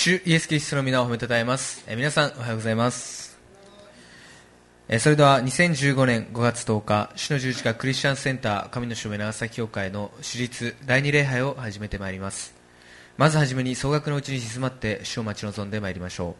主イエス・キリストの皆を褒めたたえます。皆さんおはようございます。それでは2015年5月10日、主の十字架クリスチャンセンター神の証明長崎教会の主日第2礼拝を始めてまいります。まずはじめに総額のうちに静まって主を待ち望んでまいりましょう。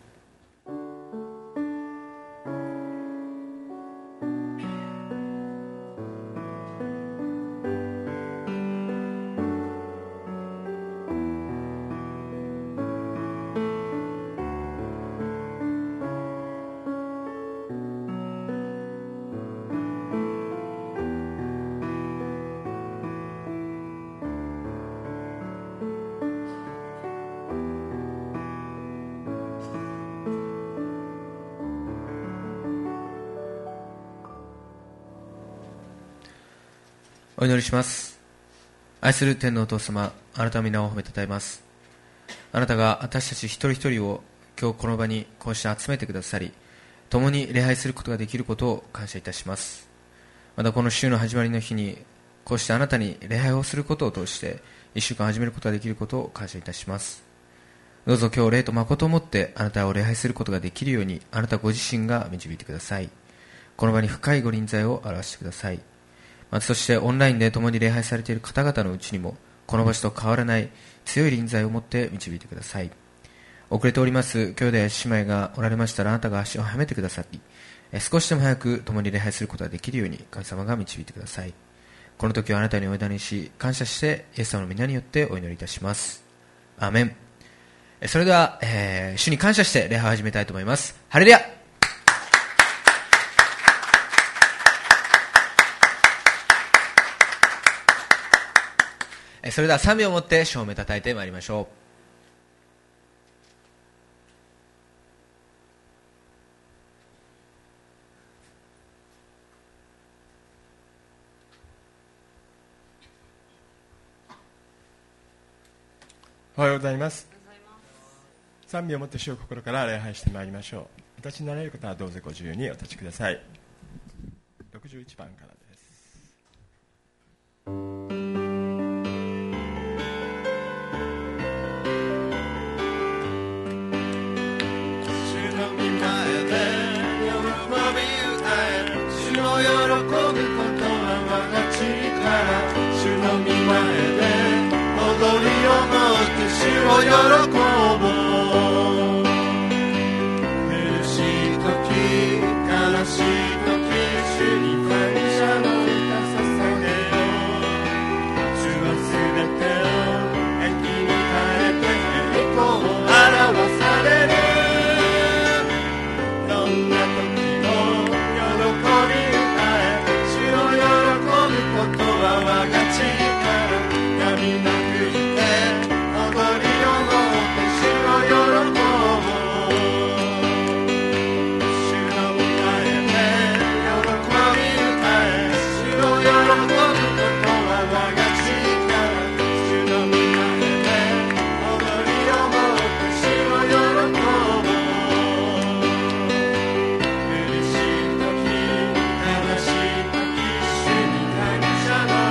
お祈りします。愛する天のお父様、あなたの皆を褒めたたえます。あなたが私たち一人一人を今日この場にこうして集めてくださり、共に礼拝することができることを感謝いたします。またこの週の始まりの日にこうしてあなたに礼拝をすることを通して一週間始めることができることを感謝いたします。どうぞ今日霊と誠をもってあなたを礼拝することができるようにあなたご自身が導いてください。この場に深いご臨在を表してください。またそしてオンラインで共に礼拝されている方々のうちにもこの場所と変わらない強い臨在を持って導いてください。遅れております兄弟や姉妹がおられましたらあなたが足を速めてくださり、少しでも早く共に礼拝することができるように神様が導いてください。この時はあなたにお委ねし感謝してイエス様の皆によってお祈りいたします。アーメン。それでは、主に感謝して礼拝を始めたいと思います。ハレルヤ。それでは賛美をもって主を褒めたたえてまいりましょう。おはようございます。賛美をもって主を心から礼拝してまいりましょう。お立ちになられる方はどうぞご自由にお立ちください。61番からです。 喜ぶことは我が地から主の御前で踊りをもって主を喜ぼう。苦しい時悲しい時主に感謝の歌捧げよう。主はすべてを益に変えて栄光を表される。どんな時も喜び我が力闇なくいて踊りをもって主を喜ぼう。主の御前で喜び歌え主を喜ぶことは我が力。主の御前で踊りをもって主を喜ぼう。苦しい時悲しい時主に感謝の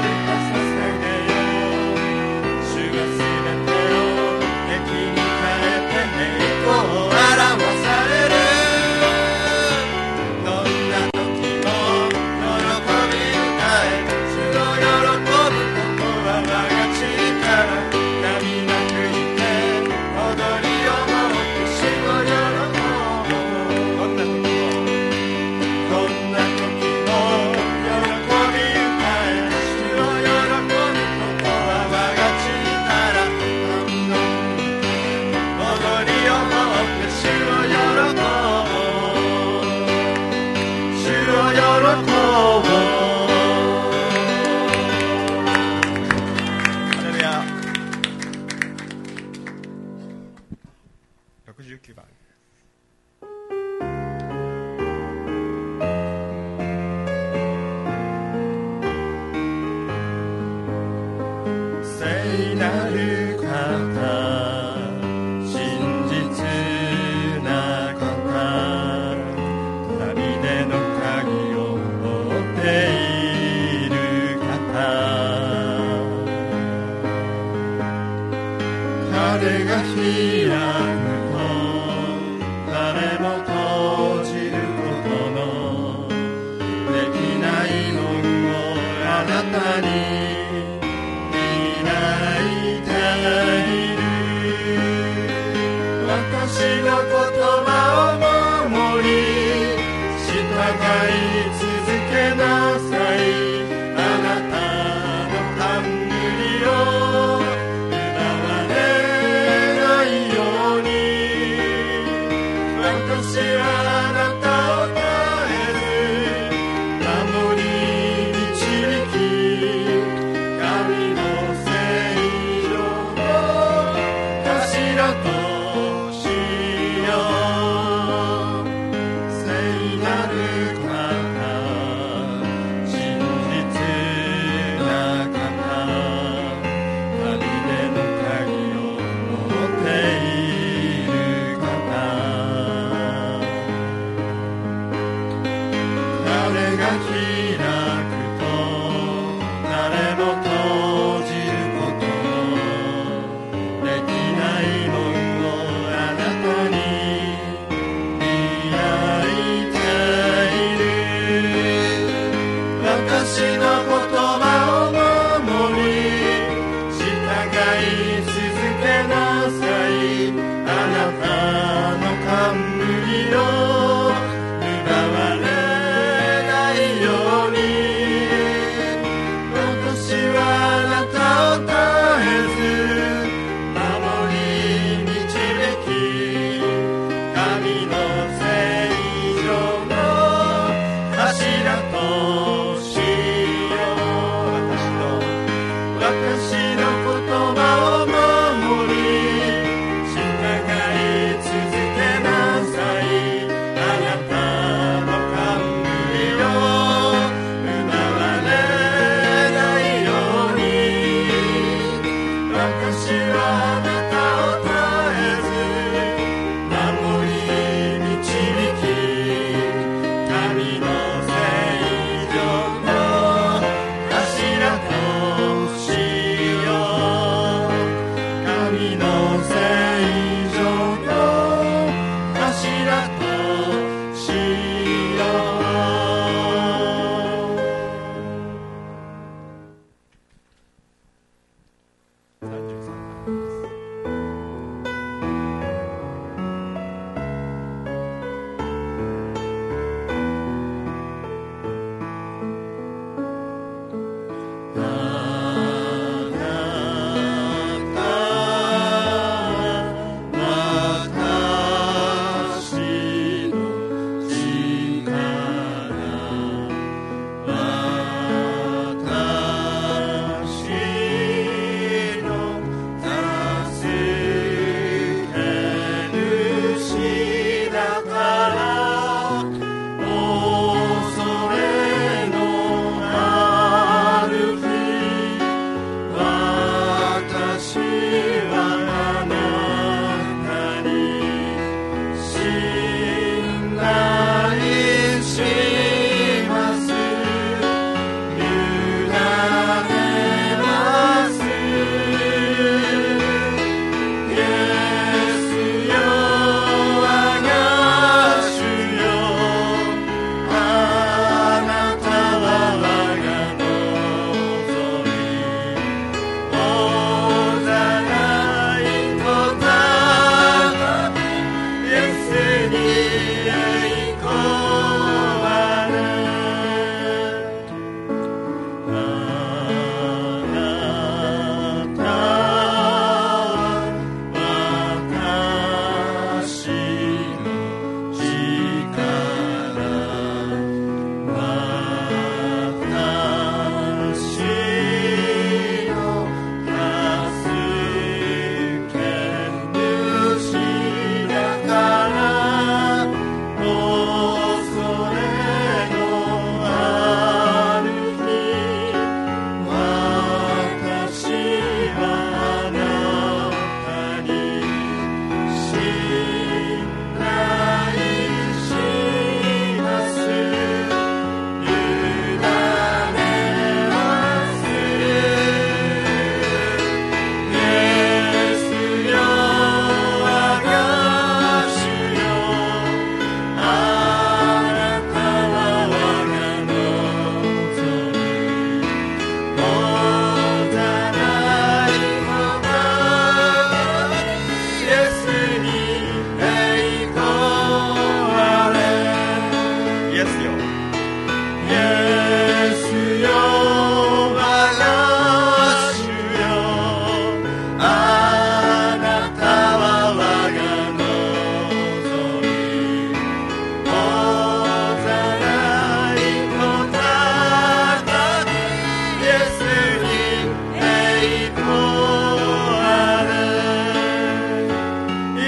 彼が開く 「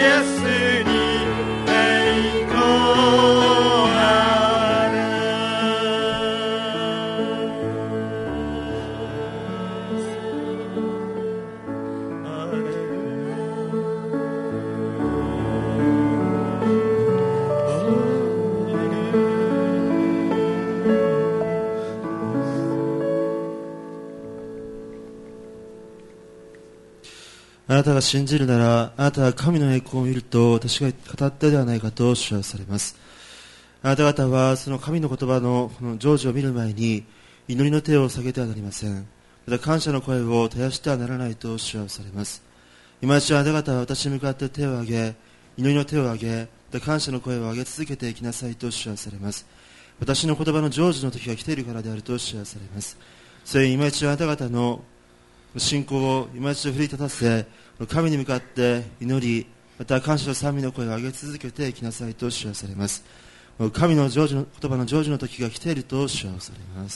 あなたが信じるなら、あなたは神の栄光を見ると私が語ったではないかと主はされます。あなた方はその神の言葉のこの成就を見る前に祈りの手を下げてはなりません。また感謝の声を絶やしてはならないと主はされます。今一度あなた方は私に向かって手を挙げ、祈りの手を挙げ、また感謝の声を上げ続けていきなさいと主はされます。私の言葉の成就の時が来ているからであると主はされます。それに今一度あなた方の信仰を今一度奮い立たせ、神に向かって祈り、また感謝と賛美の声を上げ続けていきなさいと主はされます。神の成就の言葉の成就の時が来ていると主はされます。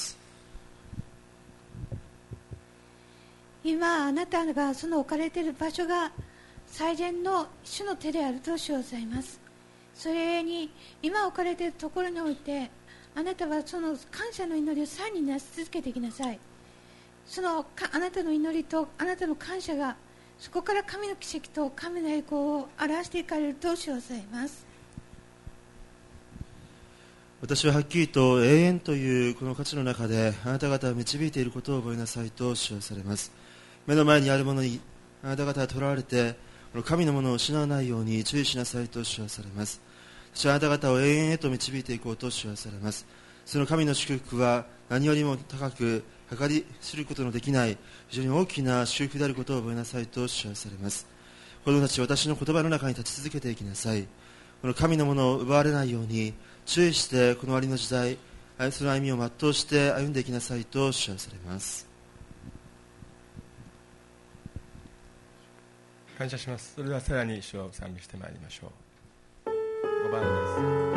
今あなたがその置かれている場所が最善の主の手であると主はされます。それに今置かれているところにおいてあなたはその感謝の祈りをさらになし続けていきなさい。そのあなたの祈りとあなたの感謝がそこから神の奇跡と神の栄光を表していかれると主はされます。 私ははっきりと永遠というこの価値の中であなた方を導いていることを覚えなさいと主はされます。目の前にあるものにあなた方はとらわれて神のものを失わないように注意しなさいと主はされます。私はあなた方を永遠へと導いていこうと主はされます。その神の祝福は何よりも高く計り知ることのできない非常に大きな祝福であることを覚えなさいと主はされます。子供たち、私の言葉の中に立ち続けていきなさい。この神のものを奪われないように注意してこの終わりの時代その歩みを全うして歩んでいきなさいと主はされます。 感謝します。それではさらに主を賛美してまいりましょう。5番です。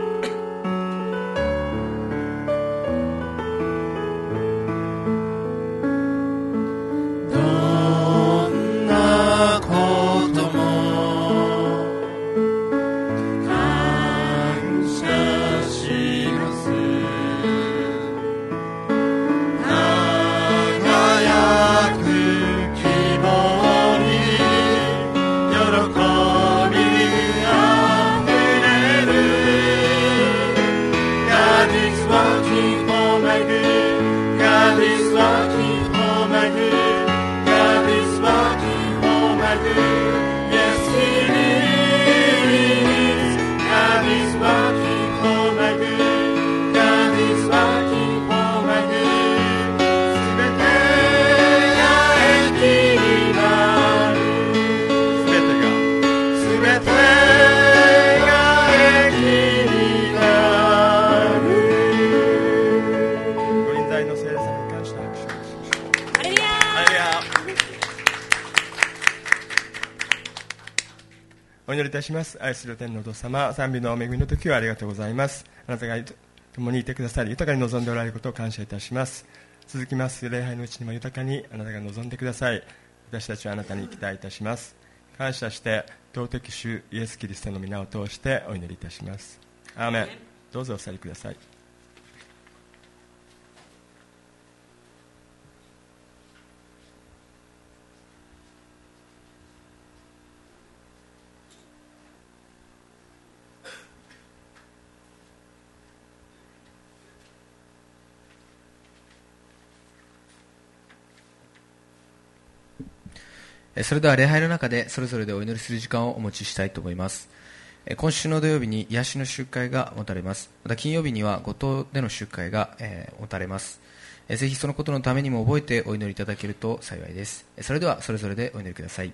お祈りいたします。愛する天のお父様、賛美の恵みの時はありがとうございます。あなたが共にいてくださり豊かに望んでおられることを感謝いたします。続きます礼拝のうちにも豊かにあなたが望んでください。私たちはあなたに期待いたします。感謝して尊き主イエス・キリストの皆を通してお祈りいたします。アーメン。どうぞお座りください。 それでは礼拝の中でそれぞれでお祈りする時間をお持ちしたいと思います。今週の土曜日に癒しの集会が持たれます。また金曜日には五島での集会が持たれます。ぜひそのことのためにも覚えてお祈りいただけると幸いです。それではそれぞれでお祈りください。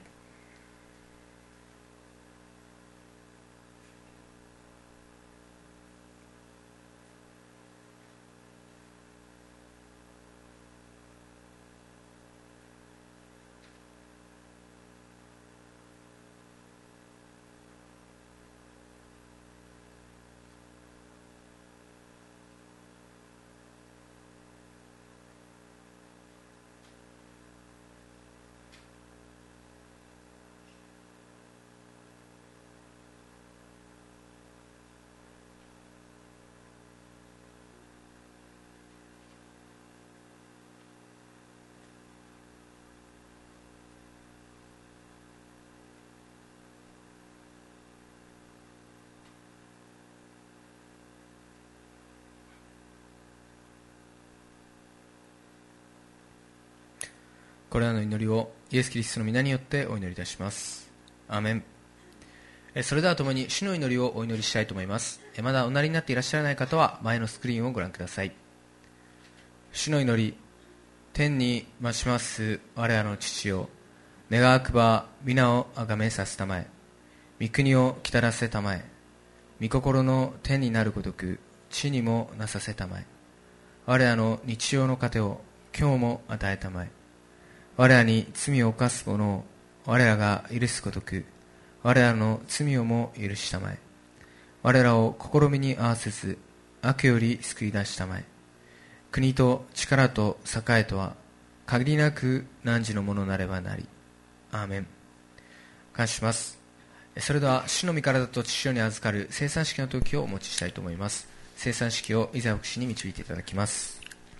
これらの祈りをイエス・キリストの皆によってお祈りいたします。アーメン。それでは共に主の祈りをお祈りしたいと思います。まだおなりになっていらっしゃらない方は前のスクリーンをご覧ください。主の祈り。天に増します我らの父よ、願わくば皆をあがめさせたまえ、御国をきたらせたまえ、御心の天になるごとく地にもなさせたまえ、我らの日常の糧を今日も与えたまえ、我らに罪を犯す者を我らが許すごとく我らの罪をも許したまえ、我らを試みに合わせず悪より救い出したまえ、国と力と栄とは限りなく汝のものなればなり。アーメン。感謝します。それでは主の御体と父親に預かる聖餐式の時をお持ちしたいと思います。聖餐式をイザヤ牧師に導いていただきます。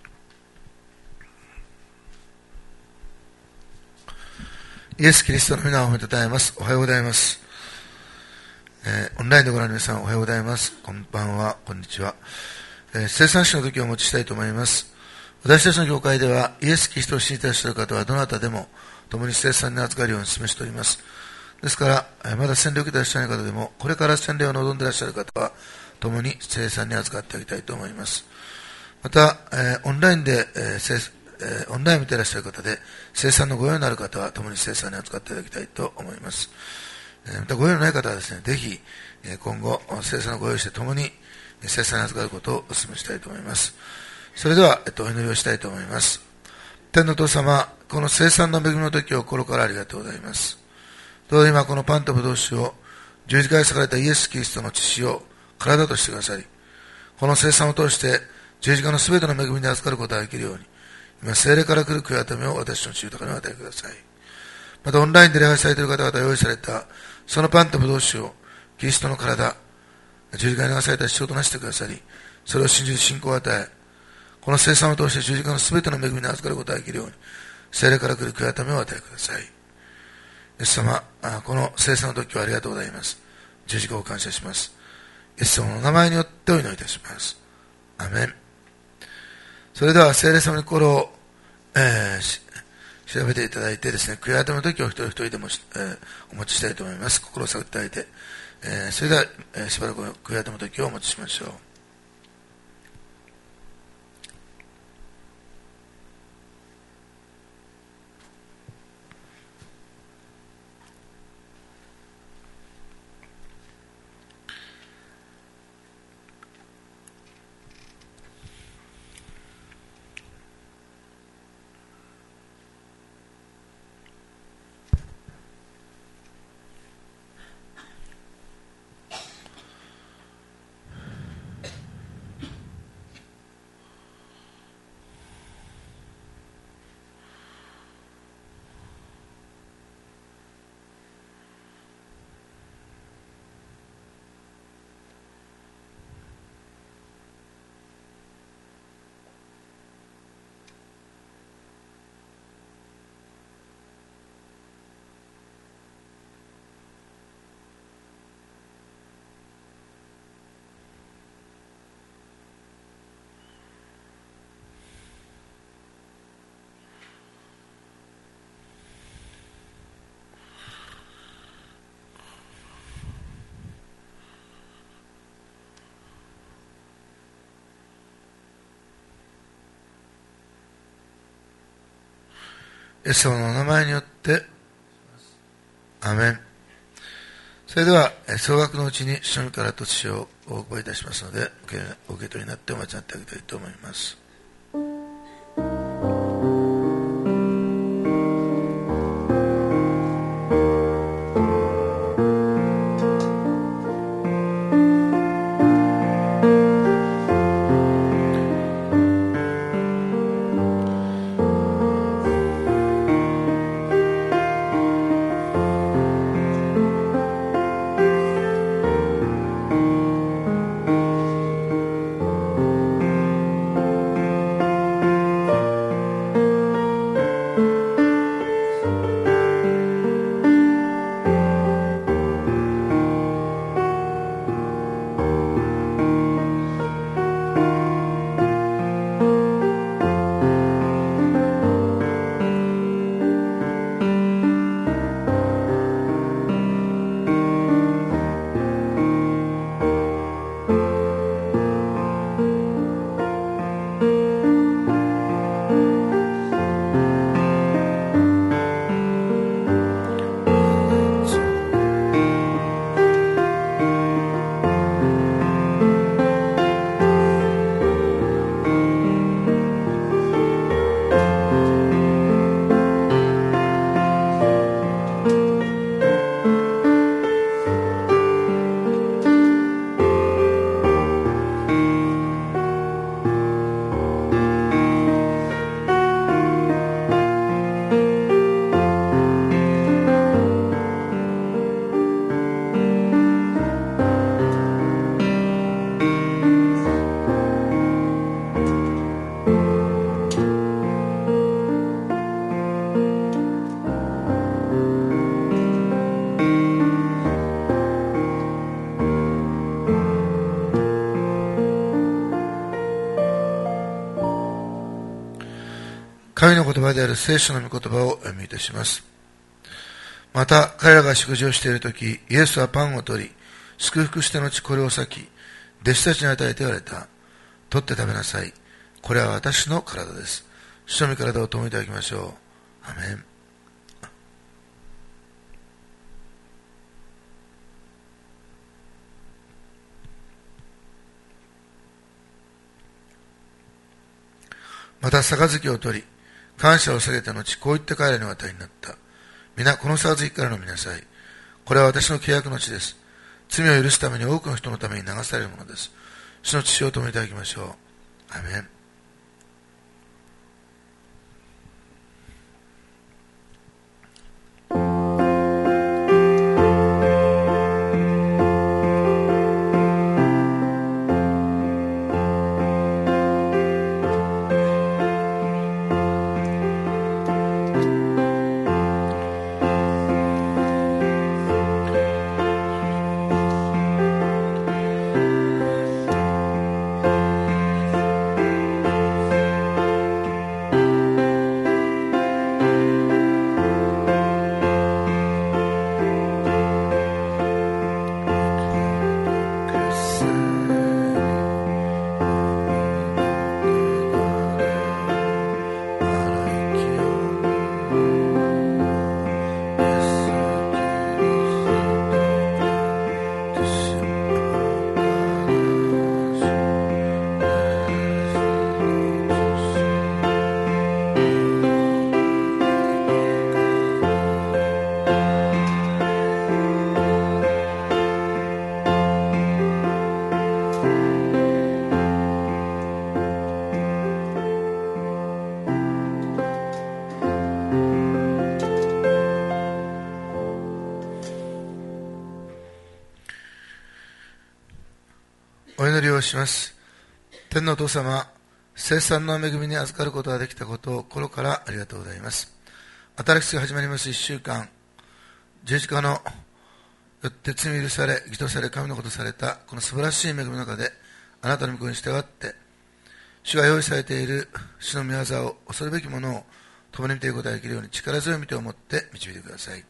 イエス・キリストの皆を褒めたたえます。おはようございます。オンラインでご覧の皆さんおはようございます。こんばんは、こんにちは。聖餐式の時をお持ちしたいと思います。私たちの教会ではイエス・キリストを信じていらっしゃる方はどなたでも共に聖餐に預かるように示しております。ですから、まだ洗礼を受けていらっしゃらない方でも、これから洗礼を望んでいらっしゃる方は共に聖餐に預かってあげたいと思います。また、オンラインで、オンラインを見ていらっしゃる方で聖餐のご用のある方は共に聖餐に預かっていただきたいと思います。またご用のない方はですね、ぜひ今後聖餐のご用意して共に聖餐に預かることをお勧めしたいと思います。それでは、お祈りをしたいと思います。天のお父様、この聖餐の恵みの時を心からありがとうございます。どうぞ今このパンとブドウ酒を十字架に裂かれたイエス・キリストの血を体としてくださり、この聖餐を通して十字架のすべての恵みに預かることができるように、今聖霊から来る悔い改めを私の血豊かにお与えください。またオンラインで礼拝されている方々が用意されたそのパンとブドウ酒をキリストの体、十字架に流された血をとなしてくださり、それを信じる信仰を与え、この聖餐を通して十字架のすべての恵みに預かることができるように、聖霊から来る悔い改めをお与えください。イエス様、この聖餐の時はありがとうございます。十字架を感謝します。イエス様の名前によってお祈りいたします。アメン。それでは聖霊様に心を、調べていただいてですね、悔い改めの時を一人一人でも、お持ちしたいと思います。心を探っていただいて、それでは、しばらく悔い改めの時をお持ちしましょう。イエス様のお名前によってアメン。それでは総額のうちに主の御からと血をお覚えいたしますので、お受け取りになってお待ちになってあげたいと思います。 「 神の言葉である聖書の御言葉をお読みいたします。また彼らが食事をしているとき、イエスはパンを取り、祝福して後これを裂き、弟子たちに与えて言われた。取って食べなさい。これは私の体です。主の御体を共にいただきましょう。アメン。また杯を取り、感謝を下げた後、こう言って彼らに渡りになった。皆この杯から飲みなさい。これは私の契約の地です。罪を許すために多くの人のために流されるものです。主の血を共にいただきましょう。アメン。お祈りをします。天のお父様、聖餐の恵みに預かることができたことを心からありがとうございます。新しく始まります1週間、十字架のよって罪許され、義とされ、神のことされたこの素晴らしい恵みの中で、あなたの御子に従って、主が用意されている主の御業を、恐るべきものを共に見ていくことができるように力強い御手を持って導いてください。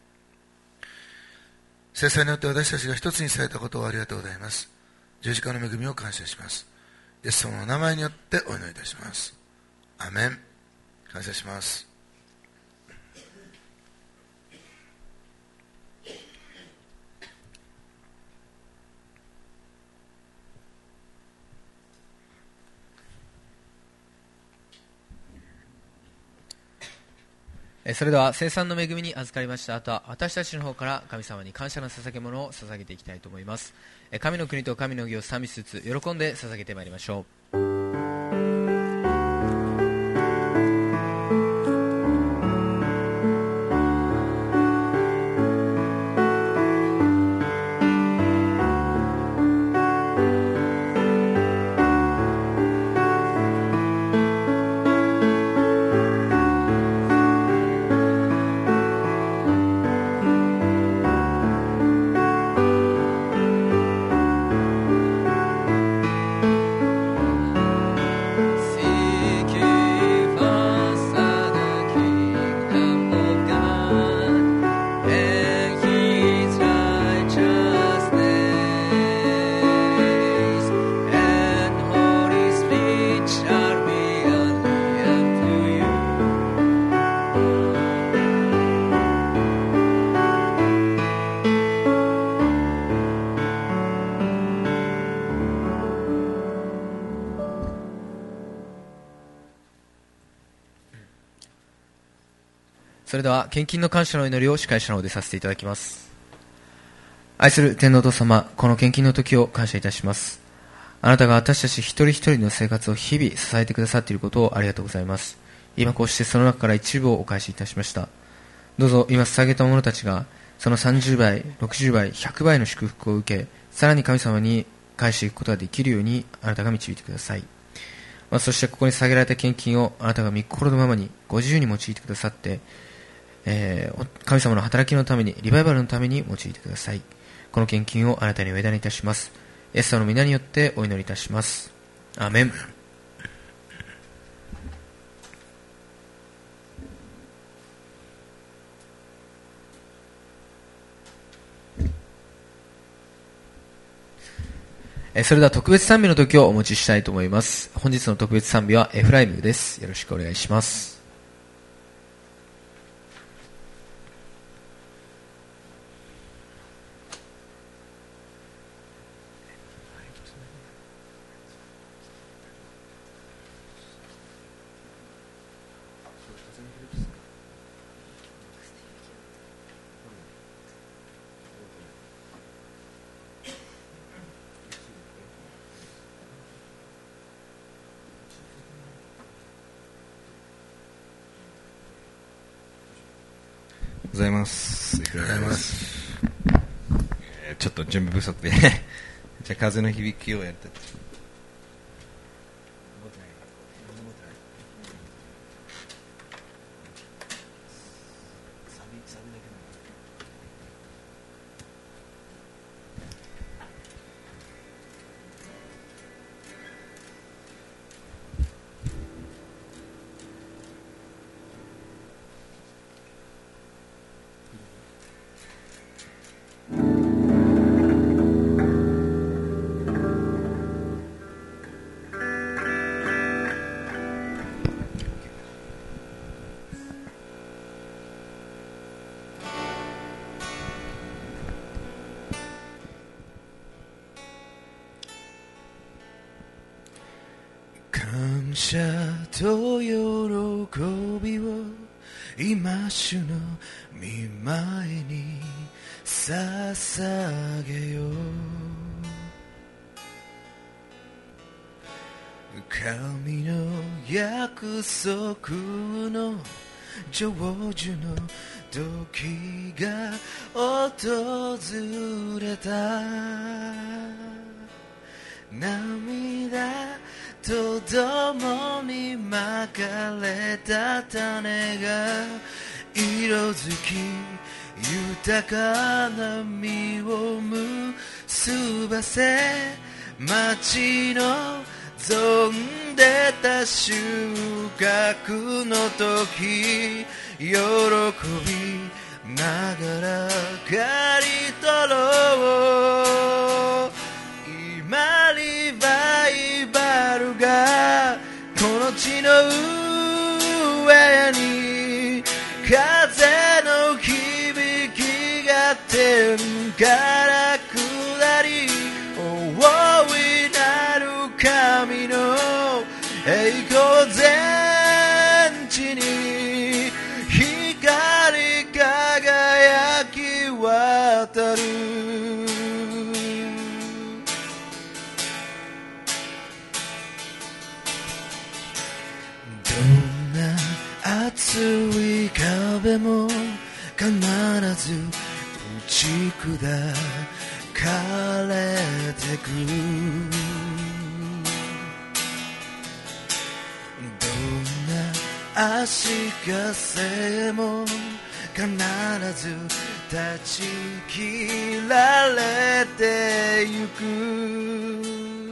聖餐によって私たちが一つにされたことをありがとうございます。十字架の恵みを感謝します。イエス様の名前によってお祈りいたします。アメン。感謝します。 それでは聖餐の恵みに預かりました後は私たちの方から神様に感謝の捧げ物を捧げていきたいと思います。神の国と神の義を賛美しつつ喜んで捧げてまいりましょう。それでは献金の感謝の祈りを司会者の方でさせていただきます。愛する天皇お父様、この献金の時を感謝いたします。あなたが私たち一人一人の生活を日々支えてくださっていることをありがとうございます。今こうしてその中から一部をお返しいたしました。どうぞ今捧げた者たちがその30倍、60倍、100倍の祝福を受け、さらに神様に返していくことができるようにあなたが導いてください。そしてここに捧げられた献金をあなたが御心のままにご自由に用いてくださって、神様の働きのために、リバイバルのために用いてください。この献金をあなたにお委ねいたします。イエス様の皆によってお祈りいたします。アーメン。 それでは特別賛美の時をお持ちしたいと思います。本日の特別賛美はエフライムです。よろしくお願いします。 ございます。 ありがとうございます。 ちょっと準備不足でじゃあ風の響きをやって感謝と喜びを今主の御前に捧げよう。神の約束の成就の時が訪れた。涙と共にまかれた種が色づき豊かな実を結ばせ、町の存んでた収穫の時、喜びながら刈り取ろう。今リバイバルがこの地の上に、風の響きが天から下り、大いなる神の栄光全地に光り輝き渡る。どんな熱い壁も必ず打ち砕かれてく。どんな足かせも必ず断ち切られてゆく。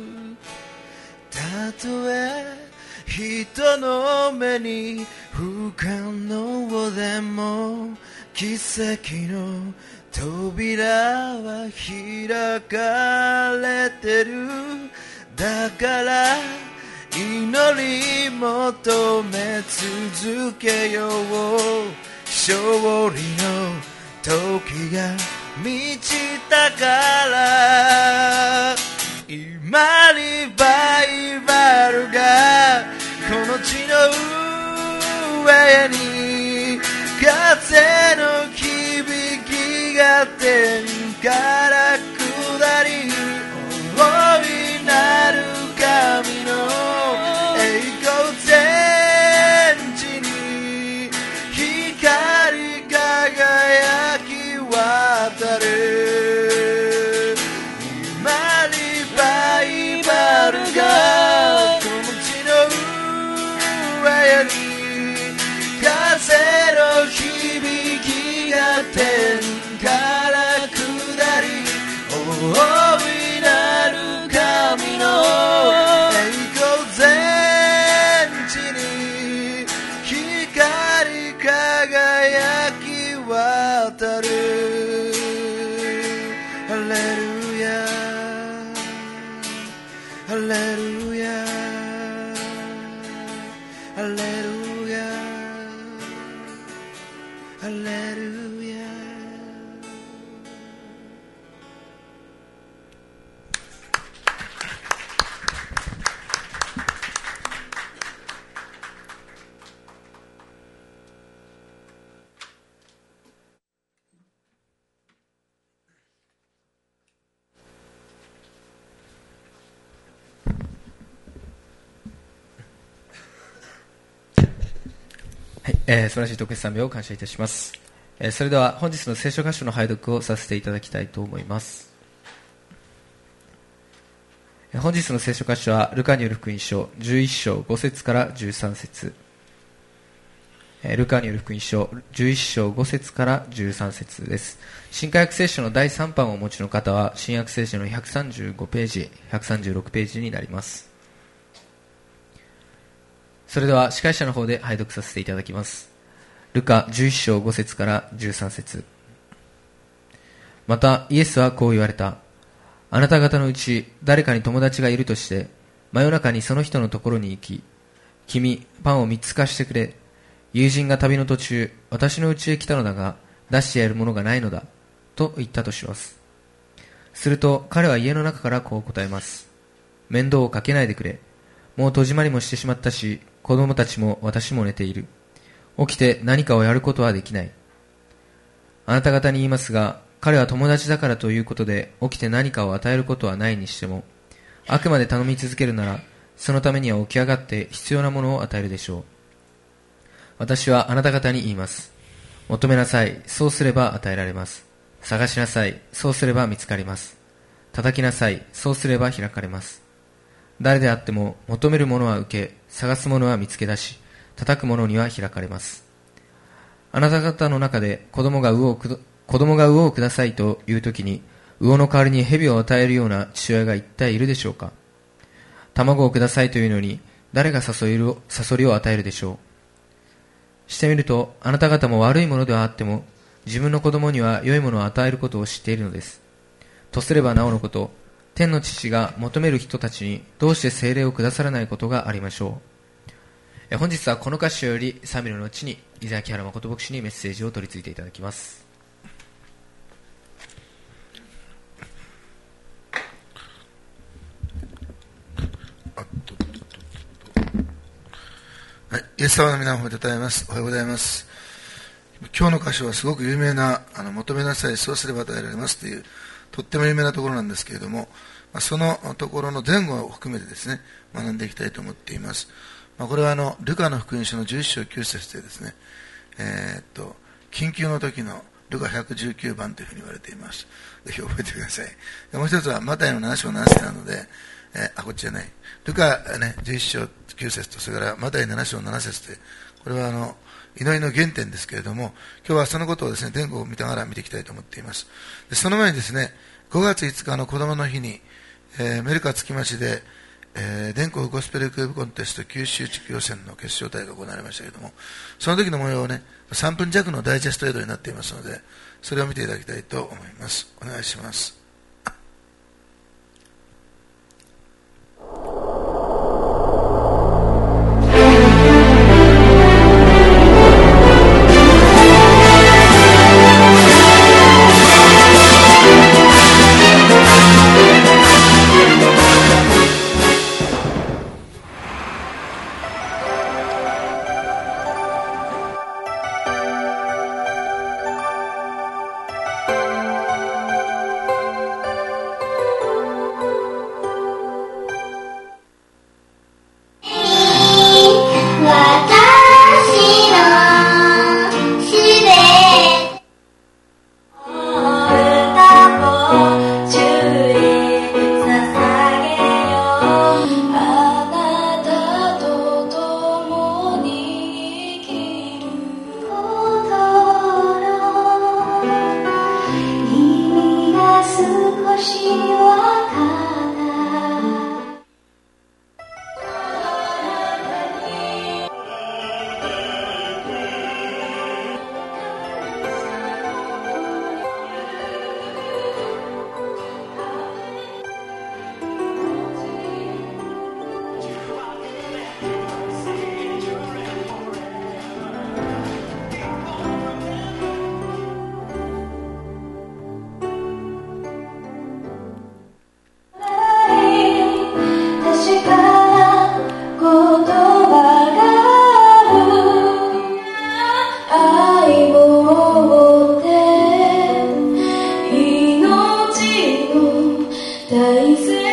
たとえ人の目に不可能でも奇跡の扉は開かれてる。だから祈り求め続けよう。勝利の時が満ちたから、今リバイバルがこの地の上に、風の響きが天から下り、大いなる神の栄光全地に光り輝き渡る。今リバイバルがこの地の上に、風の響きが天から下り、大いなる神の栄光全地に光り輝き渡る。ハレルヤ。 ハレルヤハレルヤハレルヤ。 素晴らしい特別賛美を感謝いたします。それでは本日の聖書箇所の拝読をさせていただきたいと思います。本日の聖書箇所はルカによる福音書11章5節から13節。ルカによる福音書11章5節から13節です。新化訳聖書の第3版をお持ちの方は新約聖書の135ページ136ページになります。それでは司会者の方で拝読させていただきます。ルカ11章5節から13節。またイエスはこう言われた。あなた方のうち誰かに友達がいるとして真夜中にその人のところに行き、君パンを3つ貸してくれ、友人が旅の途中私の家へ来たのだが出してやるものがないのだと言ったとします。すると彼は家の中からこう答えます。面倒をかけないでくれ、もう戸締まりもしてしまったし、子供たちも私も寝ている。起きて何かをやることはできない。あなた方に言いますが、彼は友達だからということで起きて何かを与えることはないにしても、あくまで頼み続けるなら、そのためには起き上がって必要なものを与えるでしょう。私はあなた方に言います。求めなさい、そうすれば与えられます。探しなさい、そうすれば見つかります。叩きなさい、そうすれば開かれます。誰であっても求めるものは受け、探すものは見つけ出し、叩くものには開かれます。あなた方の中で子供が魚をくださいというときに、魚の代わりに蛇を与えるような父親が一体いるでしょうか。卵をくださいというのに、誰がサソリを与えるでしょう。してみると、あなた方も悪いものではあっても、自分の子供には良いものを与えることを知っているのです。とすればなおのこと、天の父が求める人たちにどうして聖霊をくださらないことがありましょう。本日はこの箇所より賛美の後に伊沢木原誠牧師にメッセージを取り付いていただきます。 はい、イエス様の皆を褒めてたたえます。おはようございます。今日の箇所はすごく有名な求めなさい、そうすれば与えられますというとっても有名なところなんですけれども、そのところの前後を含めてですね、学んでいきたいと思っています。これはルカの福音書の11章9節でですね、緊急の時のルカ119番というふうに言われています。ぜひ覚えてください。もう一つはマタイの7章7節なので、こっちじゃない。ルカ、11章9節と、それからマタイ7章7節で、これは祈りの原点ですけれども、今日はそのことをですね、前後を見ながら見ていきたいと思っています。でその前にですね、5月5日の子供の日に、メルカ月町で、電光ゴスペルクーブコンテスト九州地区予選の決勝大会が行われましたけれども、その時の模様をね、3分弱のダイジェスト映像になっていますので、それを見ていただきたいと思います。お願いします。 「 大切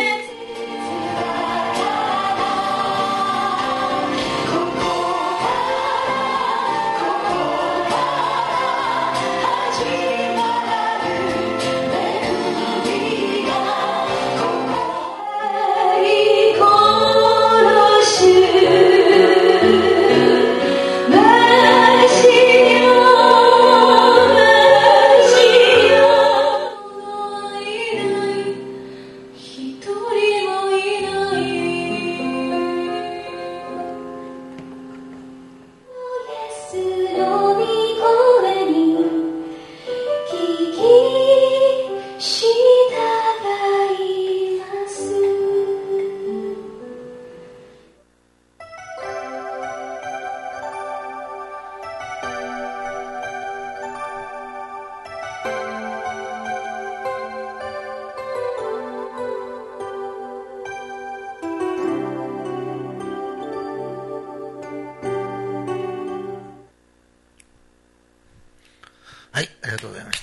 はい、ありがとうございました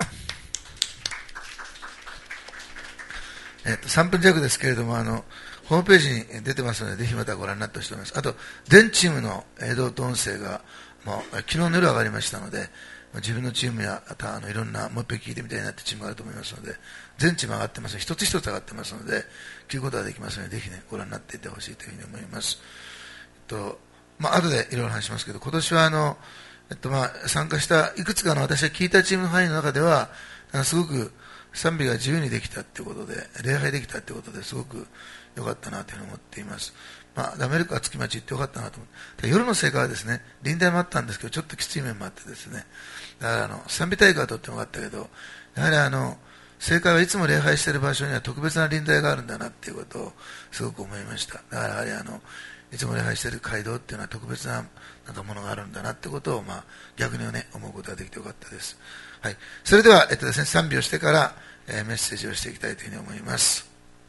。3分弱ですけれども、ホームページに出てますので、ぜひまたご覧になってほしいと思います。あと、全チームの映像と音声が、昨日の夜上がりましたので、自分のチームや、いろんな、もう一回聞いてみたいなってチームがあると思いますので、全チーム上がってます。一つ一つ上がってますので、聞くことができますので、ぜひね、ご覧になっていってほしいというふうに思います。後でいろいろ話しますけど、今年は参加したいくつかの私が聞いたチームの範囲の中では、すごく賛美が自由にできたということで、礼拝できたということですごく良かったなというふうに思っています。アメリカは月町行って良かったなと思って、夜の聖火はですね、臨題もあったんですけど、ちょっときつい面もあってですね、だから賛美大会はとっても良かったけど、やはり聖火はいつも礼拝している場所には特別な臨題があるんだなということをすごく思いました。だからやはりいつも礼拝している街道っていうのは特別なものがあるんだなってことを、逆にね、思うことができてよかったです。はい。それでは、ですね、賛美をしてから、メッセージをしていきたいというふうに思います。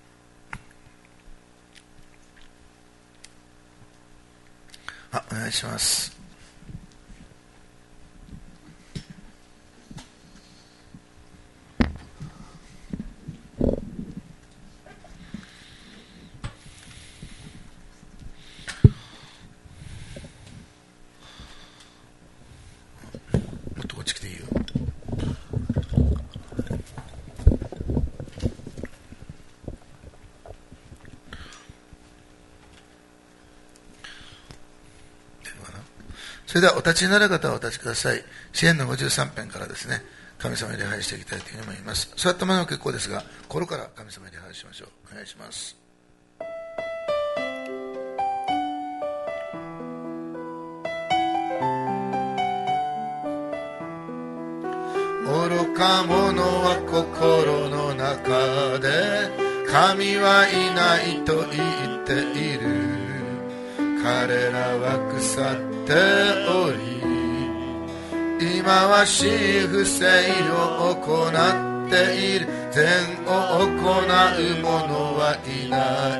お願いします。もっとこっち来ていいよ。それではお立ちになる方はお立ちください。詩編の53編からですね、神様に礼拝していきたいというふうに思います。座ったままも結構ですが、心から神様に礼拝しましょう。お願いします。愚か者は心の中で、神はいないと言っている。彼らは腐っており、今は私不正を行っている。善を行う者はいない。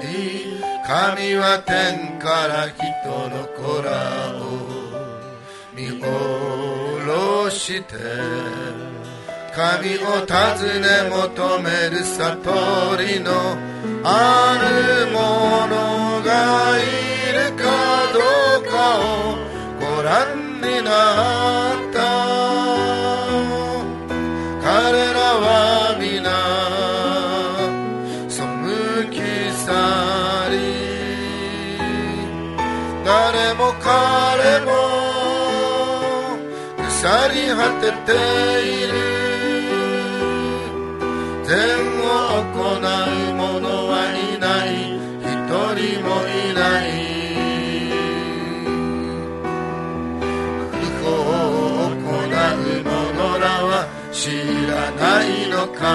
神は天から人の子らを見下ろして、神を尋ね求める悟りのある者がいるかどうかをご覧になった。彼らは皆背き去り、誰も彼も腐り果てている。善を行う者はいない、一人もいない。不法を行う者らは知らないのか。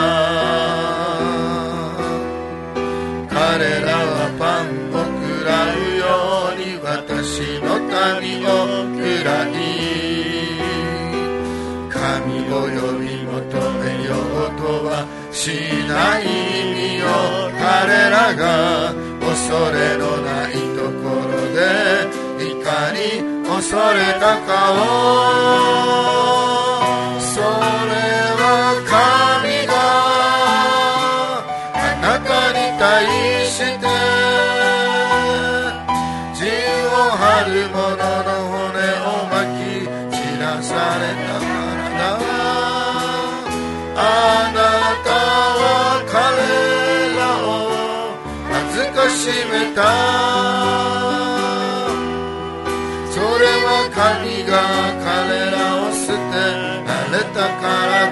彼らはパンを食らうように私の民を食らい、神を呼び求めようとはしない身よ。彼らが恐れのないところでいかに恐れたかを、それは神があな対して陣を張る者の骨を巻き散らされたからだ。あなたは彼らを恥ずかしめた。それは神が彼らを捨てられたから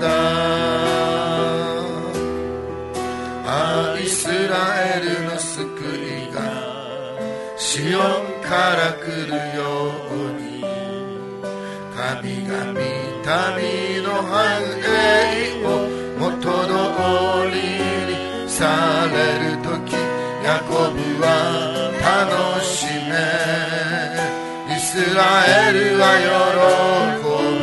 だ。イスラエルの救いがシオンから来るように、神が御民の繁栄を元通りにされるとき、ヤコブは楽しめ、イスラエルは喜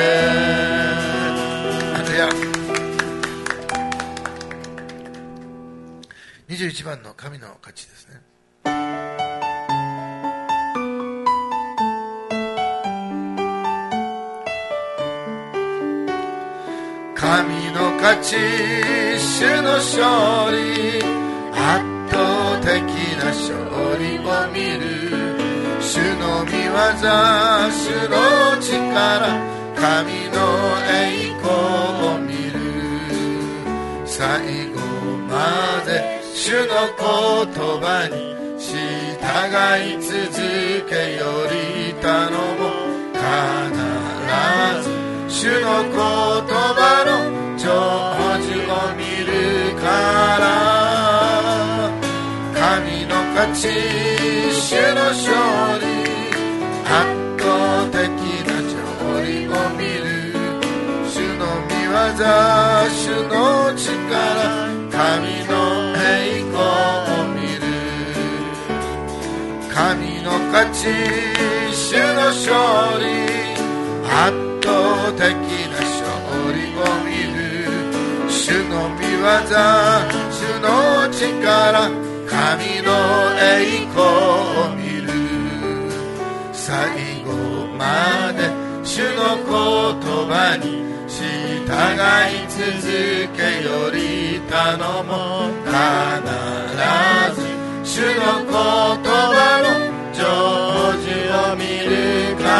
べ。ハレルヤ。21番の神の勝ちですね。神の勝ち、主の勝利、圧倒的な勝利を見る。主の御業、主の力、神の栄光を見る。最後まで主の言葉に従い続けより頼もう。必ず主の言葉の成就を見るから。神の勝ち、主の勝利、圧倒的な勝利を見る。主の御業、主の力、神の栄光を見る。神の勝ち、主の勝利、圧倒的な勝利を見る。主の御業、主の力、神の栄光を見る。最後まで主の言葉に従い続けより頼もう。必ず主の言葉の成就を見るから。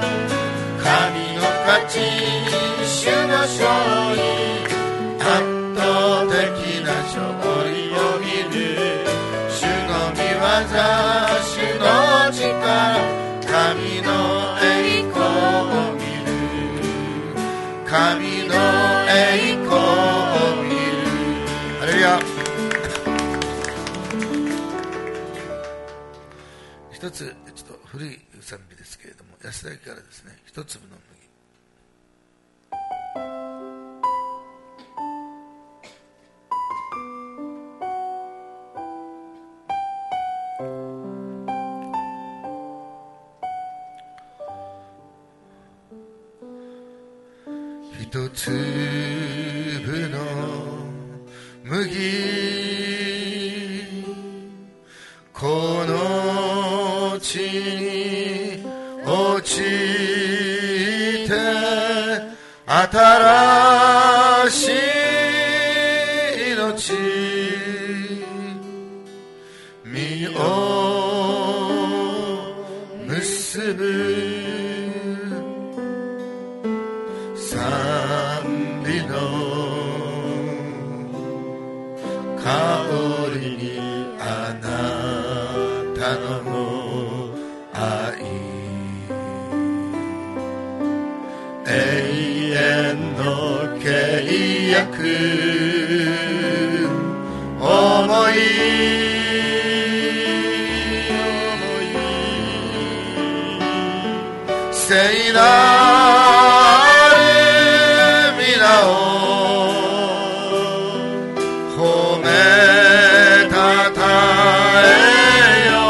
神の勝ち、主の勝利、圧倒的な勝利を見る。主の御業、主の力、神の栄光を見る。神の栄光を見る。ハレルヤ。一つちょっと古い賛美ですけれども、安田からですね、一粒の麦。一粒の麦、この地に落ちて新しい命、実を結ぶ。賛美の香りにあなたの愛、永遠の契約、思い聖なる皆を褒めたたえよ。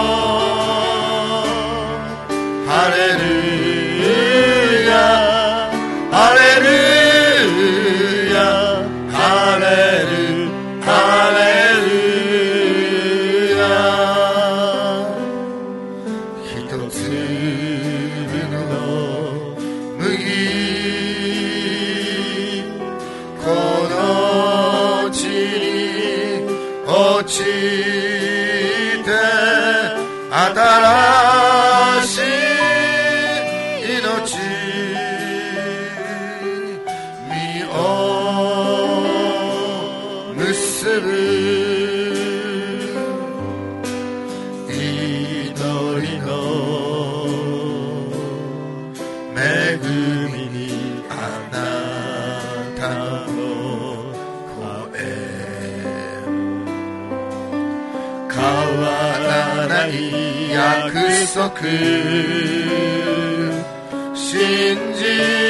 ハレルヤ、ハレルヤ、ハレル、ハレルヤ。一粒のて新しい命実を結ぶ祈りの恵みにあなたの声変わらない約束信じ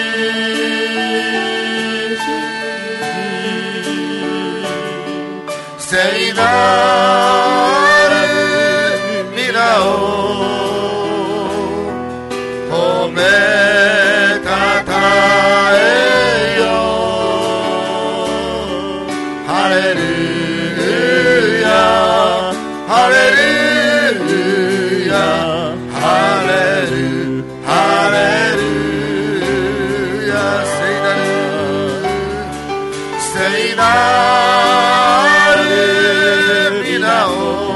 聖なる皆を褒めたたえよハレルヤハレルヤハレルハレルヤ聖なる皆を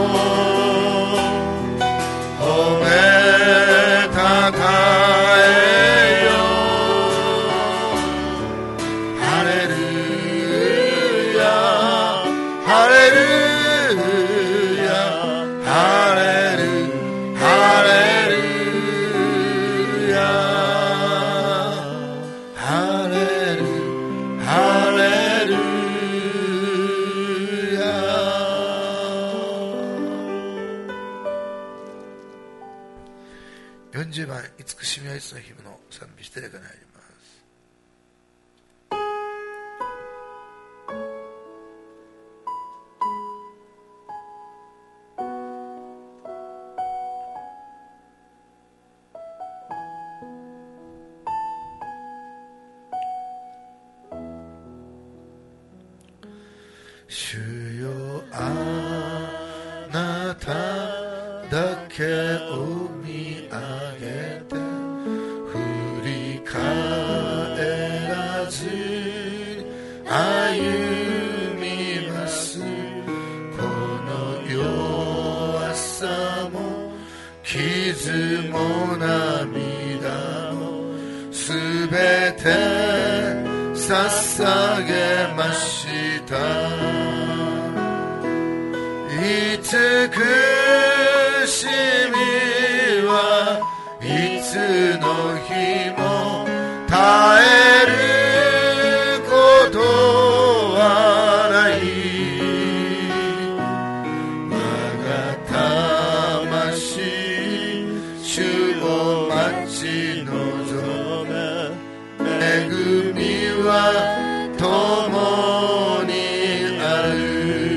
褒めたたえよハレルヤハレルヤハレルハレルヤハレルハレルヤ40番慈しみはいつの日々の賛美して礼が入ります。主よあなただけを見上げて振り返らず歩みますこの弱さも傷も涙もすべて捧げました慈しみはいつの日も絶えることはない我が魂主を待ち望め恵みは共にある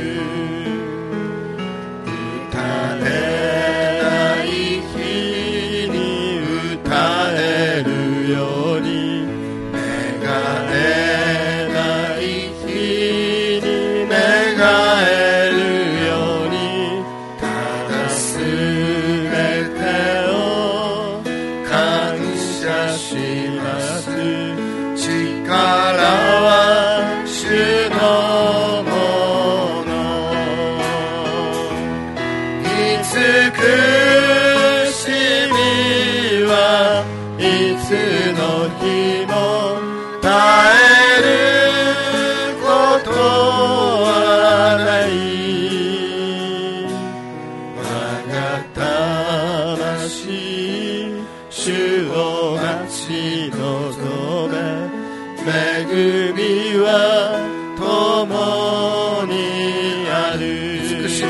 恵みは共にある慈しみ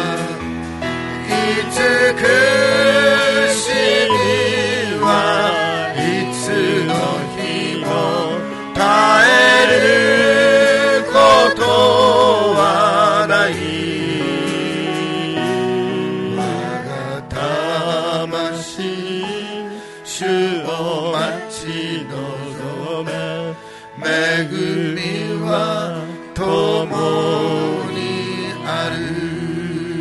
はいつの日も絶えることはない我が魂主を待ち望め恵みは共にある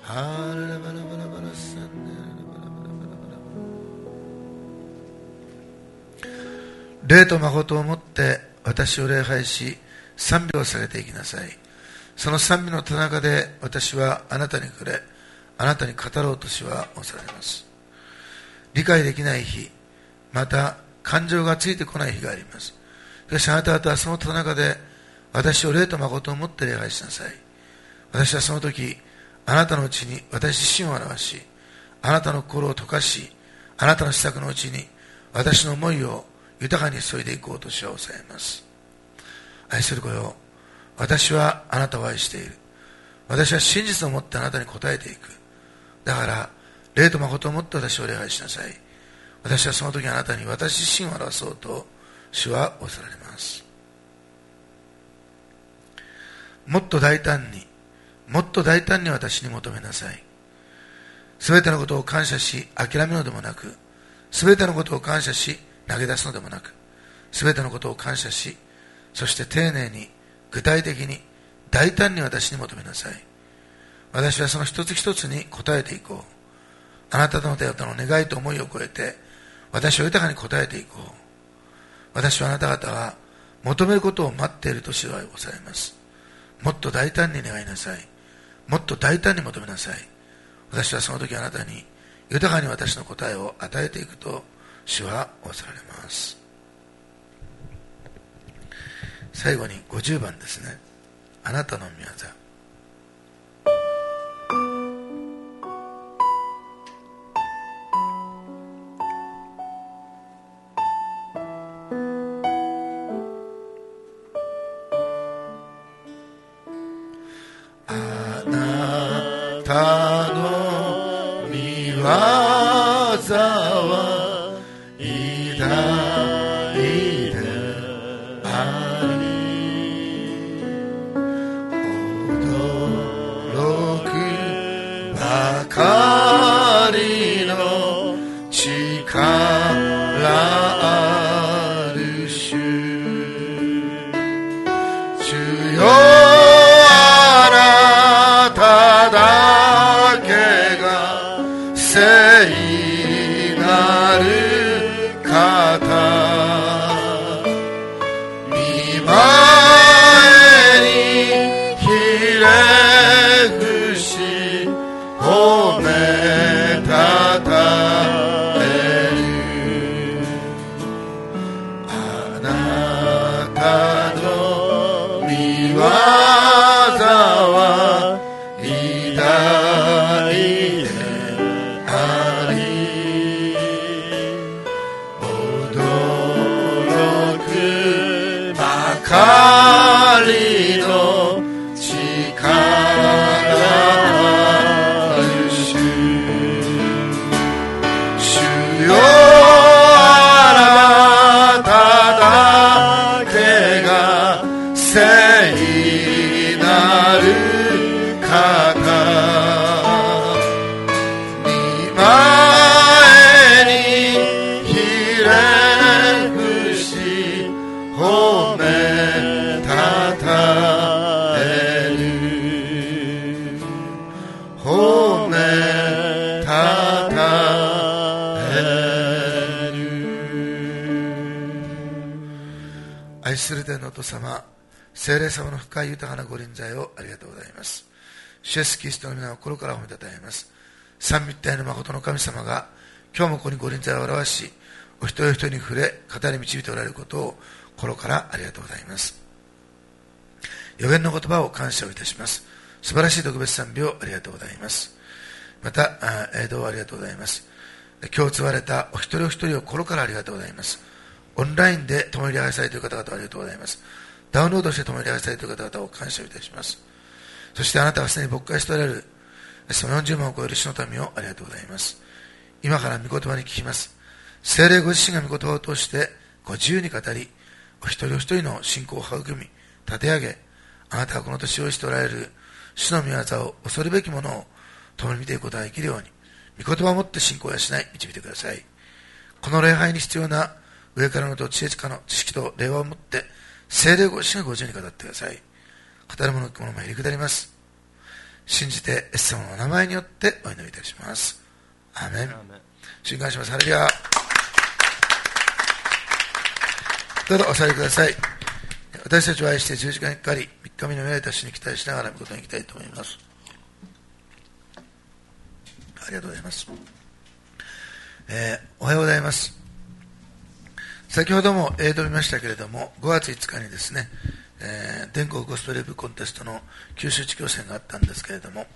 霊と誠をもって私を礼拝し賛美をされていきなさい。その賛美の田中で私はあなたに触れ、あなたに語ろうとしはおされます。理解できない日、また感情がついてこない日があります。しかしあなた方はその田中で私を霊と誠をもって礼拝しなさい。私はその時あなたのうちに私自身を表し、あなたの心を溶かし、あなたの施策のうちに私の思いを豊かに注いでいこうとしは抑えます。愛する子よ、私はあなたを愛している。私は真実をもってあなたに答えていく。だから霊と誠をもって私を礼拝しなさい。私はその時あなたに私自身を表そうと主は仰せられます。もっと大胆に、もっと大胆に私に求めなさい。すべてのことを感謝し諦めるのでもなく、すべてのことを感謝し投げ出すのでもなく、すべてのことを感謝し、そして丁寧に具体的に大胆に私に求めなさい。私はその一つ一つに応えていこう。あなたの手方の願いと思いを超えて私は豊かに応えていこう。私はあなた方は求めることを待っていると主はございます。もっと大胆に願いなさい。もっと大胆に求めなさい。私はその時あなたに豊かに私の答えを与えていくと主は仰せられます。最後に50番ですね。あなたの御業。あなたの御業は偉大であり、驚くばかりの力ある主。主よ、あなただけが聖なる方、御前にひれ伏し褒めたたえる。あなたの御業は偉大であり、驚くばかりの力ある主。主よ、あなただけが聖なる方、御前にひれ伏し褒めたたえる、褒めたたえる。愛する天のお父様、聖霊様の深い豊かなご臨在をありがとうございます。主イエスキリストの皆を心から褒めたたえます。三位一体の誠の神様が今日もここにご臨在を表し、お一人一人に触れ語り導いておられることを心からありがとうございます。予言の言葉を感謝をいたします。素晴らしい特別賛美をありがとうございます。また映像をありがとうございます。今日継がれたお一人お一人を心からありがとうございます。オンラインで共に礼拝されている方々をありがとうございます。ダウンロードして共に礼拝されている方々を感謝をいたします。そしてあなたがすでに牧会しておられるその40万を超える主の民をありがとうございます。今から御言葉に聞きます。聖霊ご自身が御言葉を通してご自由に語り、お一人お一人の信仰を育み立て上げ、あなたがこの年用意しておられる主の御業を恐るべきものを共に見ていくことができるように、御言葉をもって信仰を養い導いてください。この礼拝に必要な上からのと知恵の知識と霊和をもって聖霊ご自身がご自由に語ってください。語る者も入り下ります。 信じてイエス様の名前によってお祈りいたします。アーメン。主に感謝します。ハレルヤ。どうぞお座りください。私たちを愛して十字架にかかり、3日目に見られた主に期待しながら御事に行きたいと思います。ありがとうございます。おはようございます。先ほども映像見ましたけれども、5月5日にですね、全国ゴスペル部コンテストの九州地区予選があったんですけれども、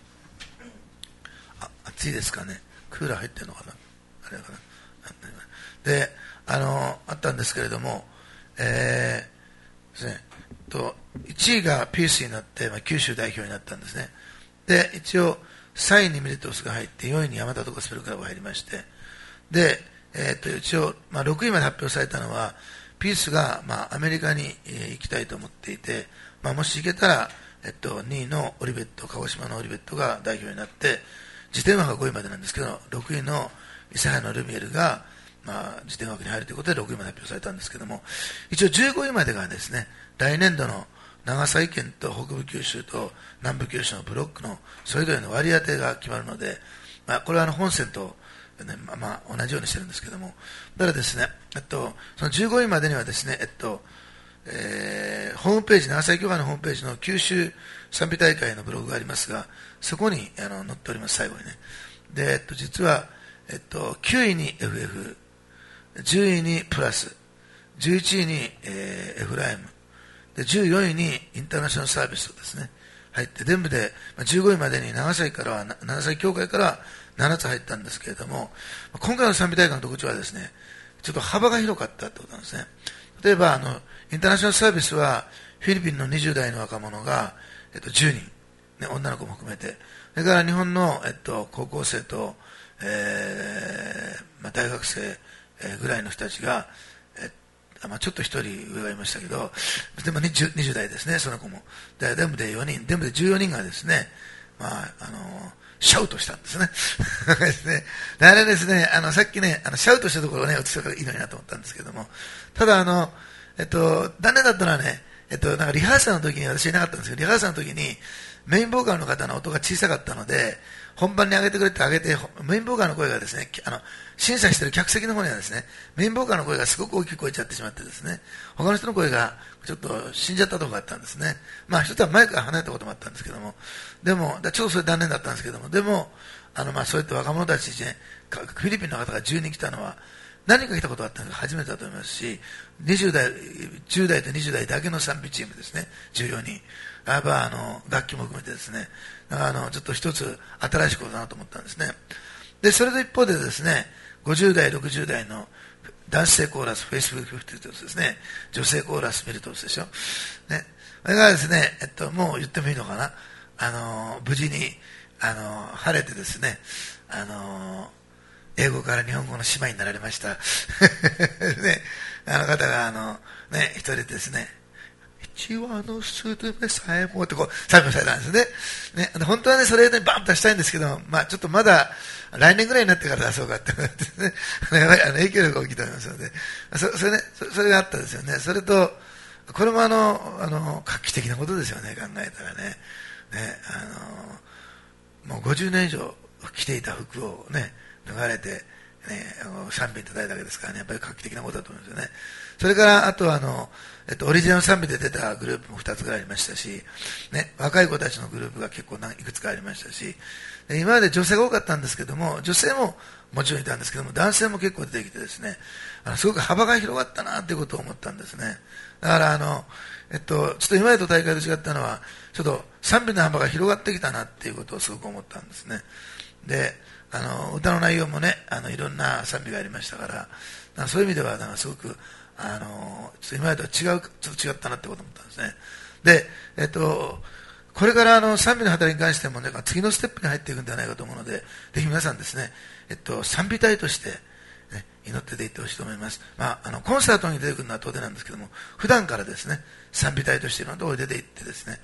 暑いですかね、クーラー入ってるのかな、あれかな、で、あったんですけれども、ですね、1位がピースになって、九州代表になったんですね。で、一応3位にミリトスが入って、4位に山田とゴスペルクラブが入りまして、で、一応、6位まで発表されたのは、ピースが、アメリカに、行きたいと思っていて、もし行けたら、2位のオリベット、鹿児島のオリベットが代表になって、次点枠が5位までなんですけど、6位の諫早のルミエルが、次点枠に入るということで6位まで発表されたんですけども、一応15位までがですね、来年度の長崎県と北部九州と南部九州のブロックのそれぞれの割り当てが決まるので、これは本戦と、同じようにしてるんですけども、だからですね、その15位までにはですね、ホームページ、長崎教会のホームページの九州賛美大会のブログがありますが、そこに載っております、最後にね。で、実は、9位に FF、10位にプラス、11位に、エフライム、で14位にインターナショナルサービスとですね、入って、全部で15位までに長崎教会から7つ入ったんですけれども、今回の賛美大会の特徴はですね、ちょっと幅が広かったということなんですね。例えば、インターナショナルサービスは、フィリピンの20代の若者が、10人、ね、女の子も含めて、それから日本の、高校生と、大学生、ぐらいの人たちが、ちょっと一人上がいましたけど、でも 20代ですね、その子も。全部で4人、全部で14人がですね、シャウトしたんですね。ですね。あれですね、さっきね、シャウトしたところをね、映したからいいのになと思ったんですけども、ただ残念だったのはね、なんかリハーサルの時に私いなかったんですけど、リハーサルの時にメインボーカルの方の音が小さかったので、本番に上げてくれって上げて、メインボーカルの声がですね、審査している客席の方にはですね、メインボーカルの声がすごく大きく超えちゃってしまってですね、他の人の声がちょっと死んじゃったところがあったんですね。一つはマイクが離れたこともあったんですけども、でも、ちょっとそれ残念だったんですけども、でも、そういった若者たちね、フィリピンの方が10人来たのは、何か来たことがあったのが初めてだと思いますし、10代と20代だけの賛美チームですね、14人。やっぱ楽器も含めてですね、ちょっと一つ新しいことだなと思ったんですね。で、それと一方でですね、50代、60代の男性コーラス、フェイスブック50ですね、女性コーラス、ミルトスでしょ。ね。それがですね、もう言ってもいいのかな。無事に、晴れてですね、英語から日本語の姉妹になられました。ね、方が、一人ですね、一羽のスズメさえもってこう、賛美されたんですね。ね、本当はね、それでバンと出したいんですけど、ちょっとまだ、来年ぐらいになってから出そうかって思ってね、影響力が大きいと思いますので、それがあったですよね。それと、これも画期的なことですよね、考えたらね。ね、もう50年以上着ていた服をね、脱がれて、ね、賛美いただいたわけですからね、やっぱり画期的なことだと思いますよね。それから、あとオリジナル賛美で出たグループも2つぐらいありましたし、ね、若い子たちのグループが結構いくつかありましたし、今まで女性が多かったんですけども、女性ももちろんいたんですけども、男性も結構出てきてですね、すごく幅が広がったなということを思ったんですね。だからちょっと今までと大会と違ったのは、ちょっと賛美の幅が広がってきたなっていうことをすごく思ったんですね。で、歌の内容もね、いろんな賛美がありましたから、そういう意味では、すごく、今までとはちょっと違ったなってことを思ったんですね。で、これから賛美の働きに関してもね、次のステップに入っていくんではないかと思うので、ぜひ皆さんですね、賛美隊として、ね、祈っていってほしいと思います。コンサートに出てくるのは当然なんですけども、普段からですね、賛美隊としていろんなところに出ていってですね、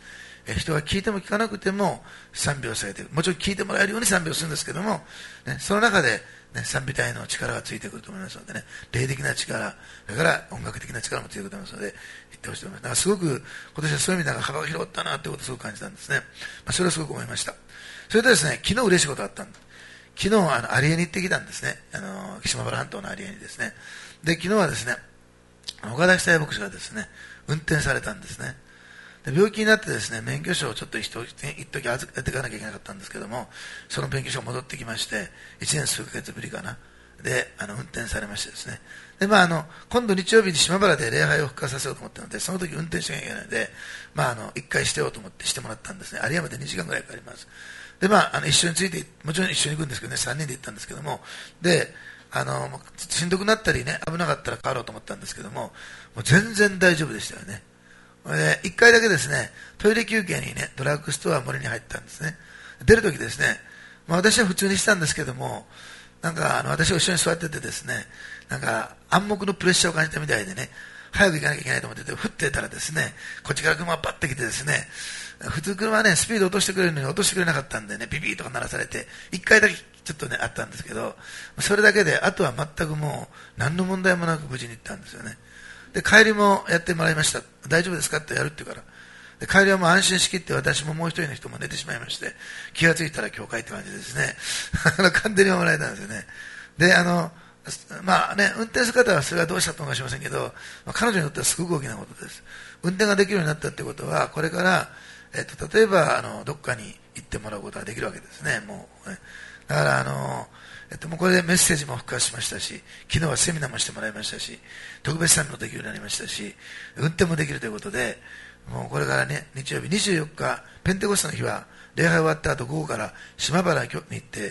人が聞いても聞かなくても賛美をされている。もちろん聞いてもらえるように賛美をするんですけども、ね、その中で、ね、賛美隊の力がついてくると思いますのでね、霊的な力、それから音楽的な力もついてくると思いますので、言ってほしいと思います。だからすごく今年はそういう意味で幅が広がったなということをすごく感じたんですね。それはすごく思いました。それとですね、昨日嬉しいことがあったんです。昨日アリエに行ってきたんですね。島原半島のアリエにですね。で、昨日はですね、岡田久牧師がですね、運転されたんですね。で、病気になってですね、免許証をちょっと一時預けていかなきゃいけなかったんですけども、その免許証が戻ってきまして、1年数ヶ月ぶりかな。で、運転されましてですね。で、今度日曜日に島原で礼拝を復活させようと思ったので、その時運転しなきゃいけないので、一回してようと思ってしてもらったんですね。有山で2時間ぐらいかかります。で、一緒について、もちろん一緒に行くんですけどね、3人で行ったんですけども、で、しんどくなったりね、危なかったら帰ろうと思ったんですけども、もう全然大丈夫でしたよね。で、1回だけですね、トイレ休憩にね、ドラッグストア森に入ったんですね。出るときですね、私は普通にしたんですけども、なんか私が後ろに座っててですね、なんか暗黙のプレッシャーを感じたみたいでね、早く行かなきゃいけないと思ってて、振ってたらですね、こっちから車がパッて来てですね、普通車はね、スピード落としてくれるのに落としてくれなかったんでね、ビビーとか鳴らされて、1回だけちょっとね、あったんですけど、それだけで、あとは全くもう、何の問題もなく無事に行ったんですよね。で、帰りもやってもらいました。大丈夫ですかってやるって言うから。で、帰りはもう安心しきって私ももう一人の人も寝てしまいまして、気がついたら教会って感じですね。完全に守られたんですよね。で、運転する方はそれはどうしたと思いませんけど、彼女にとってはすごく大きなことです。運転ができるようになったってことは、これから、例えば、どっかに行ってもらうことができるわけですね、もう、ね。だから、もうこれでメッセージも復活しましたし、昨日はセミナーもしてもらいましたし、特別賛美もできるようになりましたし、運転もできるということで、もうこれからね、日曜日24日、ペンテコステの日は、礼拝終わった後、午後から島原に行って、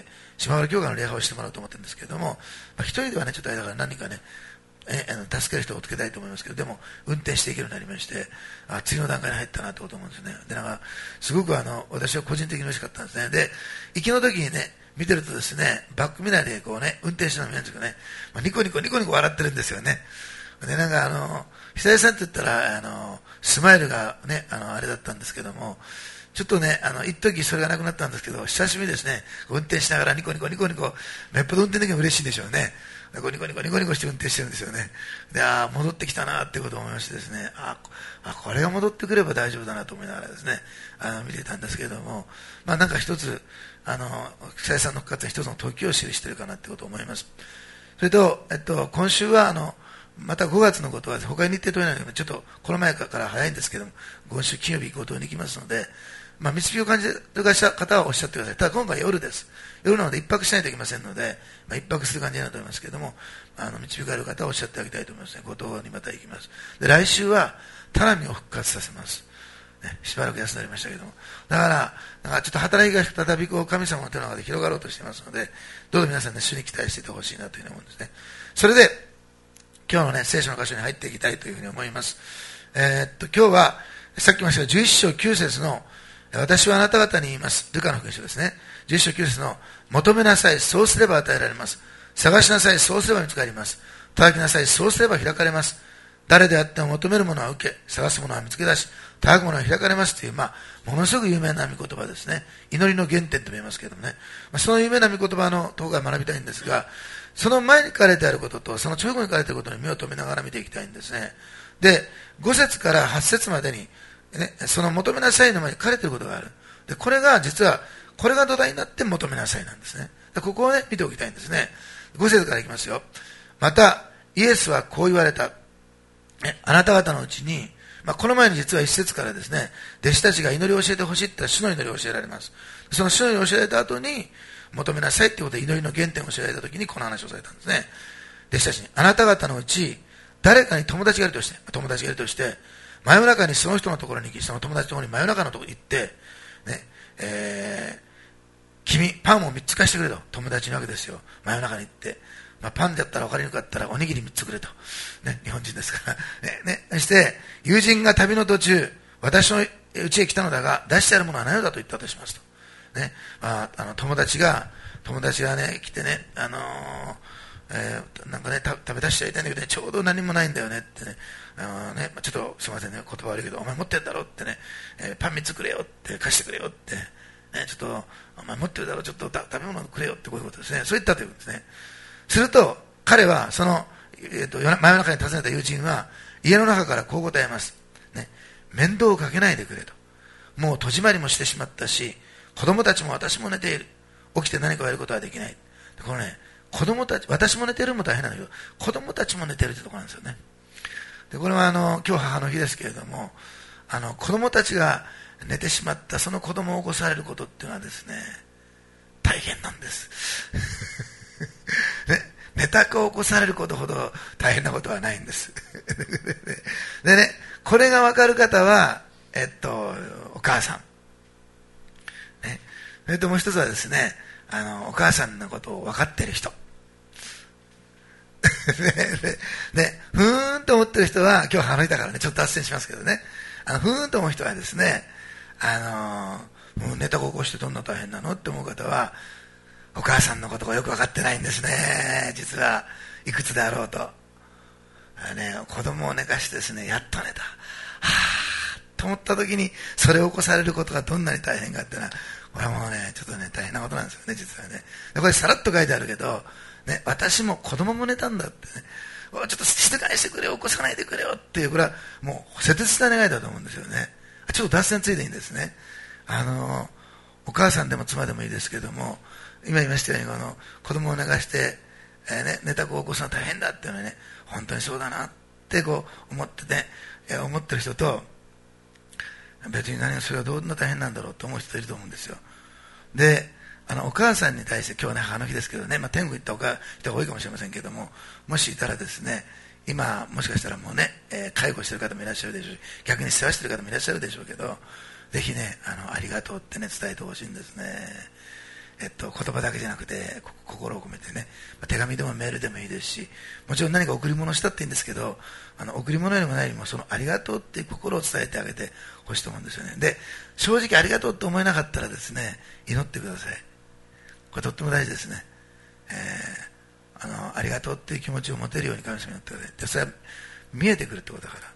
島原教会の礼拝をしてもらおうと思ってるんですけれども、一人ではね、ちょっとあれだから何人かね、助ける人をつけたいと思いますけど、でも運転していけるようになりまして、次の段階に入ったなと思うんですね。で、なんかすごく私は個人的に嬉しかったんですね。で、行きの時にね、見てるとですね、バックミラーでこうね、運転手の見るんですけどね、ニコニコ笑ってるんですよね。で、なんか久江さんって言ったらスマイルがね、あれだったんですけども、ちょっとね、一時それがなくなったんですけど、久しぶりですね、運転しながらニコニコ、めっぽど運転的にも嬉しいんでしょうね。ニコニコして運転してるんですよね。で、戻ってきたなっていうことを思いましてですね、これが戻ってくれば大丈夫だなと思いながらですね、見ていたんですけれども、なんか一つ、久江さんの復活は一つの時を記しているかなってことを思います。それと、今週はまた5月のことは他に日程取れないので、ちょっとこの前から早いんですけども、今週金曜日強盗に行きますので、導きを感じている方はおっしゃってください。ただ今回夜です。夜なので一泊しないといけませんので、一泊する感じになると思いますけれども、導かれる方はおっしゃってあげたいと思いますね。強盗にまた行きます。で、来週はタラミを復活させます。ね、しばらく休んでありましたけども。だから、ちょっと働きが再び神様の手の中で広がろうとしていますので、どうぞ皆さんね、主に期待していてほしいなというふうに思うんですね。それで、今日のね、聖書の箇所に入っていきたいというふうに思います。今日は、さっき言いましたが、11章9節の、私はあなた方に言います。ルカの福音書ですね。11章9節の、求めなさい、そうすれば与えられます。探しなさい、そうすれば見つかります。叩きなさい、そうすれば開かれます。誰であっても求めるものは受け、探すものは見つけ出し、叩くものは開かれますという、ものすごく有名な御言葉ですね。祈りの原点と見えますけれどもね。その有名な御言葉のところから学びたいんですが、その前に書かれてあることと、その直後に書かれていることに目を留めながら見ていきたいんですね。で、5節から8節までに、ね、その求めなさいの前に書かれていることがある。で、これが実は、これが土台になって求めなさいなんですね。で、ここをね、見ておきたいんですね。5節からいきますよ。また、イエスはこう言われた。あなた方のうちに、この前に実は一節からですね、弟子たちが祈りを教えてほしいって言ったら主の祈りを教えられます。その主の祈りを教えられた後に、求めなさいってことで祈りの原点を教えられた時にこの話をされたんですね。弟子たちに、あなた方のうち、誰かに友達がいるとして、真夜中にその人のところに行き、その友達のところに真夜中のところに行って、ね、君、パンを3つ貸してくれと、友達にわけですよ。真夜中に行って。パンだったら分かりにくかったらおにぎり3つくれと。ね、日本人ですから。そして、友人が旅の途中、私の家へ来たのだが、出してあるものは何だと言ったとしますと。ね、友達がね、来てね、 なんかね、食べ出しちゃいたいんだけどね、ちょうど何もないんだよねってね、ちょっとすみませんね、言葉悪いけど、お前持ってんだろってね、パン3つくれよって、貸してくれよって、ね、ちょっと、お前持ってるだろ、ちょっと食べ物くれよって、こういうことですね。そう言ったというんですね。すると、彼は、その、真夜中に訪ねた友人は、家の中からこう答えます。ね、面倒をかけないでくれと。もう戸締まりもしてしまったし、子供たちも私も寝ている。起きて何かをやることはできない。このね、子供たち、私も寝てるも大変なんだけど、子供たちも寝てるってところなんですよね。で、これは今日母の日ですけれども、子供たちが寝てしまったその子供を起こされることっていうのはですね、大変なんです。ね、寝た子を起こされることほど大変なことはないんです。でね、これが分かる方は、お母さん。ね、それともう一つはですね、お母さんのことを分かっている人。ね、ふーんと思ってる人は、今日話したからね、ちょっと脱線しますけどね、ふーんと思う人はですね、もう寝た子を起こしてどんな大変なのって思う方は、お母さんのことがよく分かってないんですね。実はいくつであろうと。子供を寝かしてですね、やっと寝た。と思った時に、それを起こされることがどんなに大変かっていうのは、これはもうね、ちょっとね、大変なことなんですよね、実はね。これさらっと書いてあるけど、ね、私も子供も寝たんだってね、ちょっと静かにしてくれよ、起こさないでくれよっていう、これはもう切実な願いだと思うんですよね。ちょっと脱線ついていいんですね。お母さんでも妻でもいいですけども、今言いましたように、子供を寝かして、寝た子を起こすのは大変だっていうのはね、本当にそうだなってこう思ってて、思ってる人と、別にそれはどんな大変なんだろうと思う人いると思うんですよ。で、お母さんに対して、今日ね、母の日ですけどね、天国行った人が多いかもしれませんけども、もしいたらですね、今、もしかしたらもうね、介護してる方もいらっしゃるでしょうし、逆に世話してる方もいらっしゃるでしょうけど、ぜひね、ありがとうってね、伝えてほしいんですね。言葉だけじゃなくて、心を込めてね、手紙でもメールでもいいですし、もちろん何か贈り物したっていいんですけど、贈り物よりも何よりもそのありがとうっていう心を伝えてあげてほしいと思うんですよね。で、正直ありがとうと思えなかったらですね、祈ってください。これとっても大事ですね。ありがとうっていう気持ちを持てるように神様になってください。で、それは見えてくるってことだから。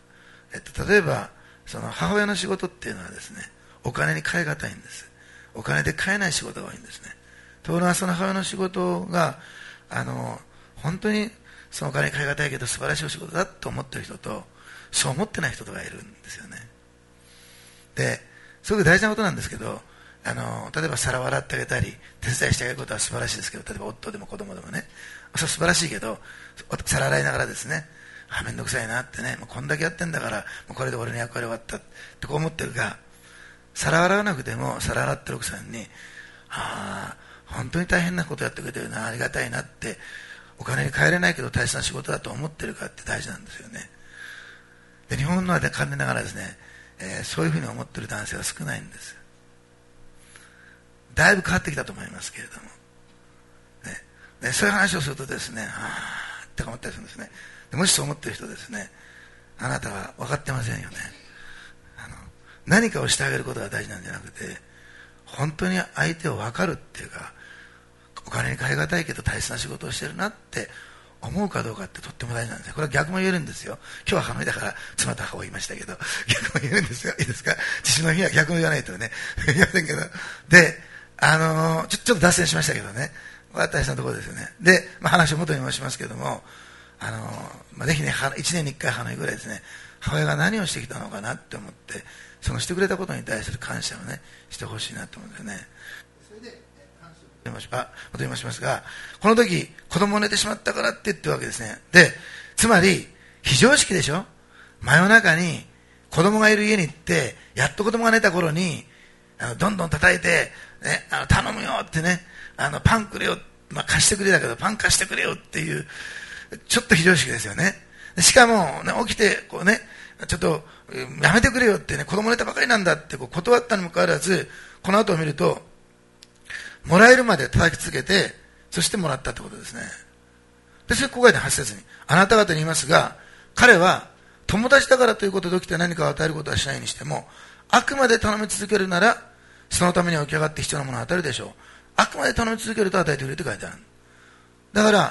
例えば、その母親の仕事っていうのはですね、お金に換え難いんです。お金で買えない仕事が多いんですね。ところがその母親の仕事が本当にそのお金に換え難いけど素晴らしいお仕事だと思っている人と、そう思ってない人とかいるんですよね。で、すごく大事なことなんですけど、例えば皿を洗ってあげたり手伝いしてあげることは素晴らしいですけど、例えば夫でも子供でもね、そう素晴らしいけど、皿洗いながらですね、めんどくさいなってね、もうこんだけやってんだからもうこれで俺の役割終わったってこう思ってるが、皿洗わなくても皿洗ってる奥さんに、本当に大変なことやってくれてるな、ありがたいなって、お金に換えれないけど大切な仕事だと思ってるかって大事なんですよね。で、日本ので残念ながらですね、そういうふうに思ってる男性は少ないんです。だいぶ変わってきたと思いますけれども、ね、そういう話をするとですね、って思ったりするんですね。でもしそう思ってる人ですね、あなたは分かってませんよね。何かをしてあげることが大事なんじゃなくて、本当に相手を分かるっていうか、お金に換え難いけど大切な仕事をしてるなって思うかどうかってとっても大事なんですよ。これは逆も言えるんですよ。今日は母の日だから妻と母を言いましたけど、逆も言えるんですよ。いいですか？父の日は逆も言わないとね言いませんけど、で、ちょっと脱線しましたけどね、これは大切なところですよね。で、話を元に戻しますけども、ぜひね、1年に1回母の日ぐらいですね、母親が何をしてきたのかなって思って、そのしてくれたことに対する感謝をね、してほしいなと思うんですよね。それで戻りますが、この時子供を寝てしまったからって言ってるわけですね。で、つまり非常識でしょ。真夜中に子供がいる家に行って、やっと子供が寝た頃にどんどん叩いて、ね、頼むよってね、パンくれよ、貸してくれだけどパン貸してくれよっていう、ちょっと非常識ですよね。しかも、ね、起きてこうね、ちょっとやめてくれよってね、子供寝たばかりなんだってこう断ったにもかかわらず、この後を見ると、もらえるまで叩き続けて、そしてもらったってことですね。で、それここで8節に、あなた方に言いますが、彼は友達だからということで起きて何かを与えることはしないにしても、あくまで頼み続けるなら、そのために起き上がって必要なものを与えるでしょう。あくまで頼み続けると与えてくれって書いてある。だから、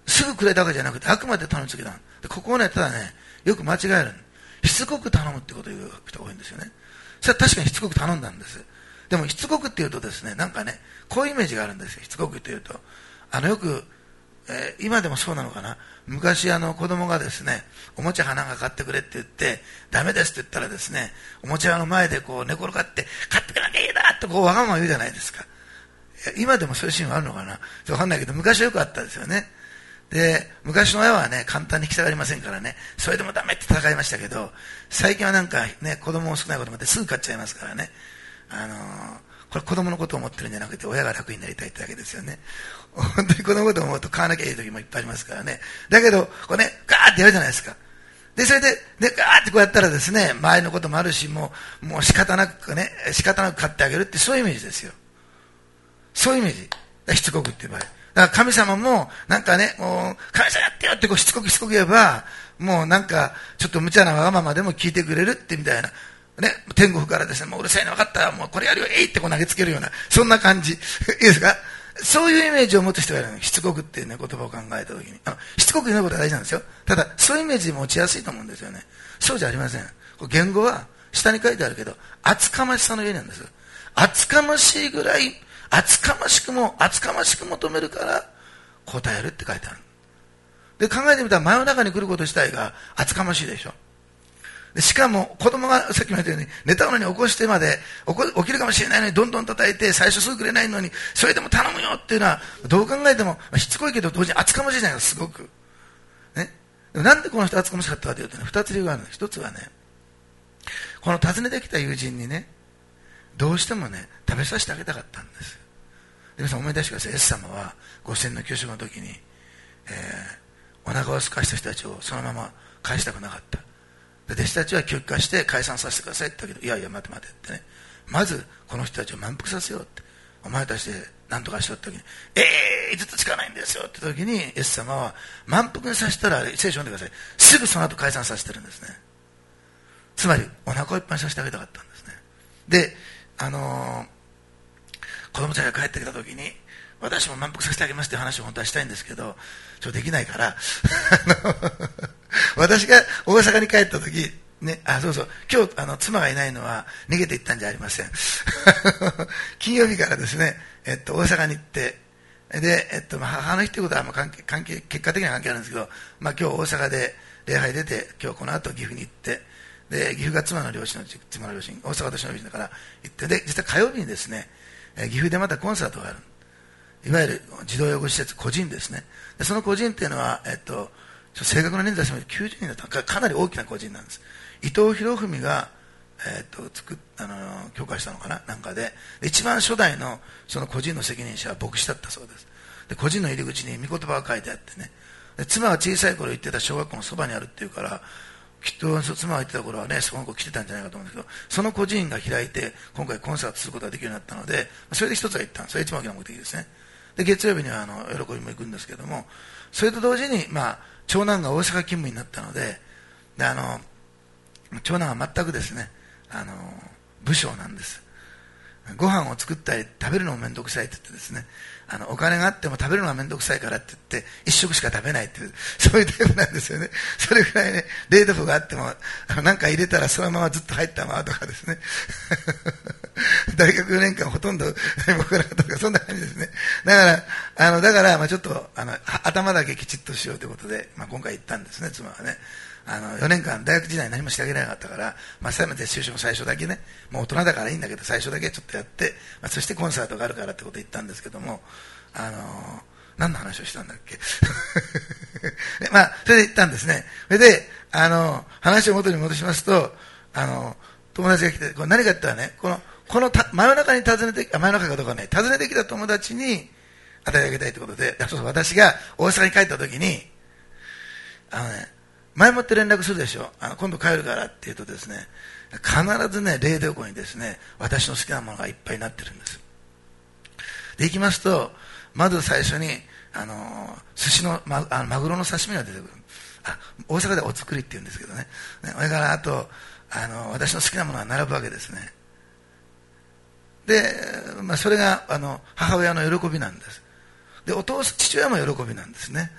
すぐくれたわけじゃなくて、あくまで頼み続けた。でここをね、ただね、よく間違える。しつこく頼むってことを言う人が多いんですよね。それは確かにしつこく頼んだんです。でもしつこくって言うとですね、なんかね、こういうイメージがあるんですよ。しつこくって言うと。よく、今でもそうなのかな。昔子供がですね、おもちゃ花が買ってくれって言って、ダメですって言ったらですね、おもちゃの前でこう寝転がって、買ってくれなきゃいいだってこうわがまま言うじゃないですか。今でもそういうシーンはあるのかな。わかんないけど、昔はよくあったですよね。で、昔の親はね、簡単に来たがりませんからね、それでもダメって戦いましたけど、最近はなんかね、子供も少ないこともあってすぐ買っちゃいますからね。これ子供のことを思ってるんじゃなくて、親が楽になりたいってだけですよね。本当に子供のことを思うと買わなきゃいい時もいっぱいありますからね。だけど、こうね、ガーってやるじゃないですか。で、それで、ガーってこうやったらですね、周りのこともあるし、もう仕方なく買ってあげるってそういうイメージですよ。そういうイメージ。しつこくっていう場合。だから神様も、なんかね、もう、神様やってよってこうしつこく言えば、もうなんか、ちょっと無茶なわがままでも聞いてくれるってみたいな。ね、天国からですね、もううるさいの分かった、もうこれやるよ、えいってこう投げつけるような、そんな感じ。いいですか？そういうイメージを持つ人がいるの。しつこくっていうね、言葉を考えたときに。しつこく言うことが大事なんですよ。ただ、そういうイメージに持ちやすいと思うんですよね。そうじゃありません。言語は、下に書いてあるけど、厚かましさの上なんです。厚かましいぐらい、厚かましく求めるから答えるって書いてある。で、考えてみたら真夜中に来ること自体が厚かましいでしょ。でしかも子供がさっきも言ったように寝たのに起こしてまで起きるかもしれないのにどんどん叩いて最初すぐくれないのにそれでも頼むよっていうのはどう考えてもしつこいけど同時に厚かましいじゃないですか。すごくね。でもなんでこの人厚かましかったかというとね、2つ理由があるんです。1つはね、この訪ねてきた友人にね、どうしてもね食べさせてあげたかったんです。で皆さん思い出してください。イエス様は5000の給食の時に、お腹を空かした人たちをそのまま返したくなかった。で弟子たちは休暇して解散させてくださいって言ったけど、いやいや待てってね、まずこの人たちを満腹させようって、お前たちで何とかしようって時にずっとつかないんですよって時にイエス様は満腹にさせたら聖書を読んでください、すぐその後解散させてるんですね。つまりお腹をいっぱいにさせてあげたかったんですね。で子供たちが帰ってきた時に私も満腹させてあげますっていう話を本当はしたいんですけど、ちょっとできないから私が大阪に帰った時ね、そうそう、今日妻がいないのは逃げて行ったんじゃありません金曜日からですね、大阪に行って、で、母の日ということは結果的には関係あるんですけど、今日大阪で礼拝出て、今日この後岐阜に行って、で岐阜が妻の両親、大阪私の両親だから行って、で実は火曜日にですね、岐阜でまたコンサートがある。いわゆる児童養護施設個人ですね。でその個人っていうのは、正確な人数は90人だった。かなり大きな個人なんです。伊藤博文が、許可したのかななんかで、一番初代のその個人の責任者は牧師だったそうです。で個人の入り口に御言葉が書いてあってね、で妻が小さい頃行ってた小学校のそばにあるっていうから、きっと妻が行ってた頃はね、その子来てたんじゃないかと思うんですけど、その個人が開いて今回コンサートすることができるようになったので、それで一つは行ったんです。それが一番大きな目的ですね。で月曜日には喜びも行くんですけども、それと同時に、長男が大阪勤務になったので、長男は全くですね、武将なんです。ご飯を作ったり食べるのも面倒くさいって言ってですね、お金があっても食べるのが面倒くさいからって言って一食しか食べないっていう、そういうタイプなんですよね。それぐらいね、冷凍庫があっても何か入れたらそのままずっと入ったままとかですね大学4年間ほとんど何も食わなかったとか、そんな感じですね。だからちょっと頭だけきちっとしようということで、今回行ったんですね。妻はね、4年間大学時代何もしてあげなかったから、せめて就職最初だけね、もう大人だからいいんだけど最初だけちょっとやって、そしてコンサートがあるからってことで言ったんですけども、何の話をしたんだっけそれで言ったんですね。それで話を元に戻しますと、友達が来て、これ何かって言ったらね、この真夜中に真夜中かどうかね、訪ねてきた友達に与えてあげたいということで、私が大阪に帰った時に前もって連絡するでしょ、今度帰るからって言うとですね、必ずね冷凍庫にですね私の好きなものがいっぱいになってるんです。で行きますと、まず最初に寿司のマグロの刺身が出てくる。大阪ではお作りって言うんですけどね。それからあと私の好きなものが並ぶわけですね。で、それが母親の喜びなんです。で父親も喜びなんですね。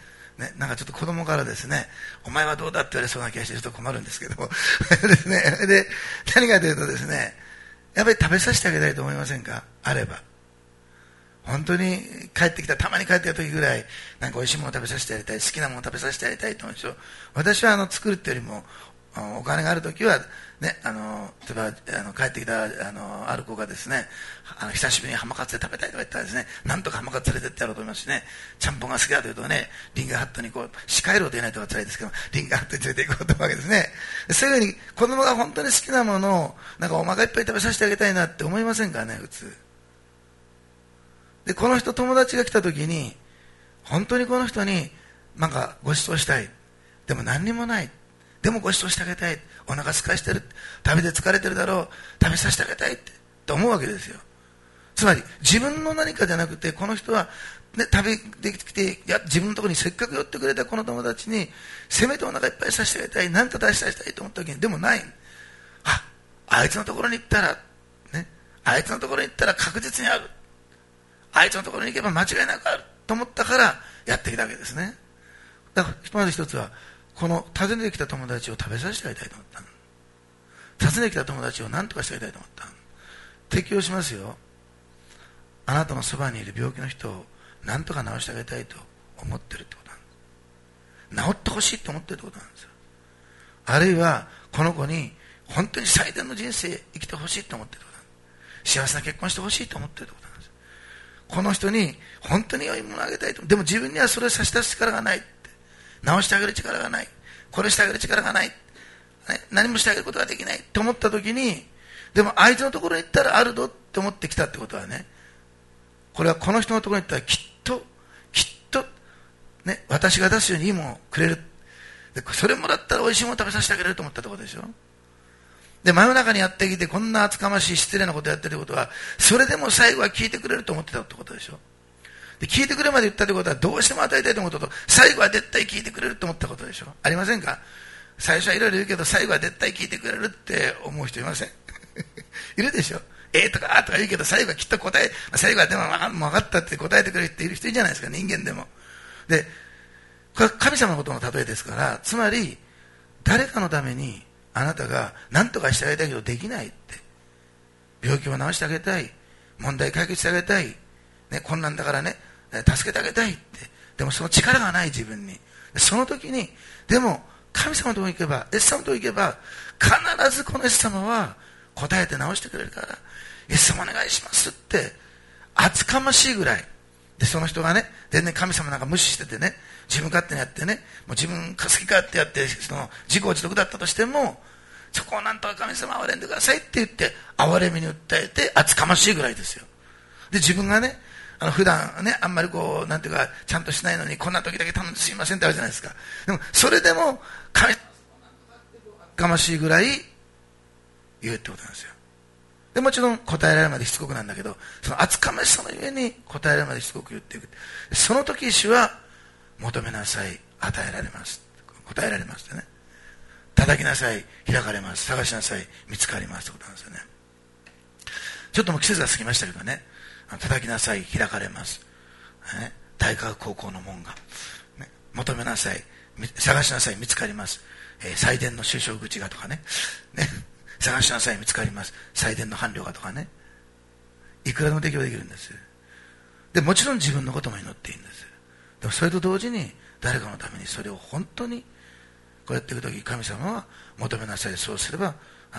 ね、なんかちょっと子供からですね、お前はどうだって言われそうな気がしてちょっと困るんですけどですね、で何かというとですね、やっぱり食べさせてあげたいと思いませんか？あれば本当に帰ってきた、たまに帰ってきた時ぐらいなんか美味しいものを食べさせてやりたい、好きなものを食べさせてやりたいと思うんですよ。私は作るっていうよりもお金がある時はね、例えば帰ってきたある子がですね、久しぶりに浜カツで食べたいとか言ったらですね、なんとか浜カツ連れてってやろうと思いますしね、ちゃんぽんが好きだというとね、リンガーハットにこう仕返ろうと言えないとは辛いですけど、リンガーハットに連れて行こうと思うわけですね。そういうふうに子供が本当に好きなものをなんかお腹いっぱい食べさせてあげたいなって思いませんかね、普通。でこの人、友達が来た時に本当にこの人になんかご馳走したい、でも何にもない、でもご馳走してあげたい、お腹空かしてる、旅で疲れてるだろう、食べさせてあげたいって思うわけですよ。つまり自分の何かじゃなくて、この人は、ね、旅できて自分のところにせっかく寄ってくれたこの友達にせめてお腹いっぱいさせてあげたい、何と出したいと思った時に、でもない、あいつのところに行ったら、ね、あいつのところに行ったら確実にある、あいつのところに行けば間違いなくあると思ったからやってきたわけですね。だからまず一つは、この訪ねてきた友達を食べさせてあげたいと思ったの。訪ねてきた友達を何とかしてあげたいと思ったの。適用しますよ。あなたのそばにいる病気の人を何とか治してあげたいと思ってるってことなんです。治ってほしいと思ってるってことなんですよ。あるいはこの子に本当に最善の人生生きてほしいと思ってるってことなんです。幸せな結婚してほしいと思ってるってことなんです。この人に本当に良いものをあげたいと。でも自分にはそれを差し出す力がないって、直してあげる力がない、これしてあげる力がない、何もしてあげることができないと思った時に、でもあいつのところに行ったらあるぞって思ってきたってことはね、これはこの人のところに行ったらきっと、ね、私が出すようにいいものをくれる、でそれもらったら美味しいものを食べさせてあげれると思ったってことでしょ。で真夜中にやってきてこんな厚かましい失礼なことをやってるってことは、それでも最後は聞いてくれると思ってたってことでしょ。で聞いてくれまで言ったってことは、どうしても与えたいと思ったと、最後は絶対聞いてくれると思ったことでしょ。ありませんか？最初はいろいろ言うけど最後は絶対聞いてくれるって思う人いません？いるでしょ。とかとか言うけど最後はきっと答え、最後はでも分かったって答えてくれるっている人いるじゃないですか、人間でも。でこれは神様のことの例えですから、つまり誰かのためにあなたが何とかしてあげたいけどできないって、病気を治してあげたい、問題解決してあげたい、ね、困難だからね助けてあげたいって、でもその力がない自分に、その時にでも神様のところに行けば、イエス様のところに行けば必ずこのイエス様は答えて治してくれるから、イエス様お願いしますって厚かましいぐらいで、その人がね全然神様なんか無視しててね、自分勝手にやってね、もう自分好き勝手やってその自己自得だったとしても、そこをなんとか神様憐れんでくださいって言って憐れみに訴えて厚かましいぐらいですよ。で自分がね普段ねあんまりこうなんていうかちゃんとしないのに、こんな時だけ頼んですいませんってあるじゃないですか。でもそれでも神様かましいぐらい言うってことなんですよ。でもちろん答えられるまでしつこくなんだけど、その厚かましさのゆえに答えられるまでしつこく言っていく。その時主は求めなさい与えられます、答えられますってね、叩きなさい開かれます、探しなさい見つかりますってことなんですよね。ちょっともう季節が過ぎましたけどね、叩きなさい開かれます、ね、大学高校の門が、ね、求めなさい探しなさい見つかります、祭殿の就職口がとかね、探しなさい見つかります、祭殿の伴侶がとかね、いくらでも適用できるんです。でもちろん自分のことも祈っていいんです。でもそれと同時に誰かのためにそれを本当にこうやっていくとき、神様は求めなさいそうすれば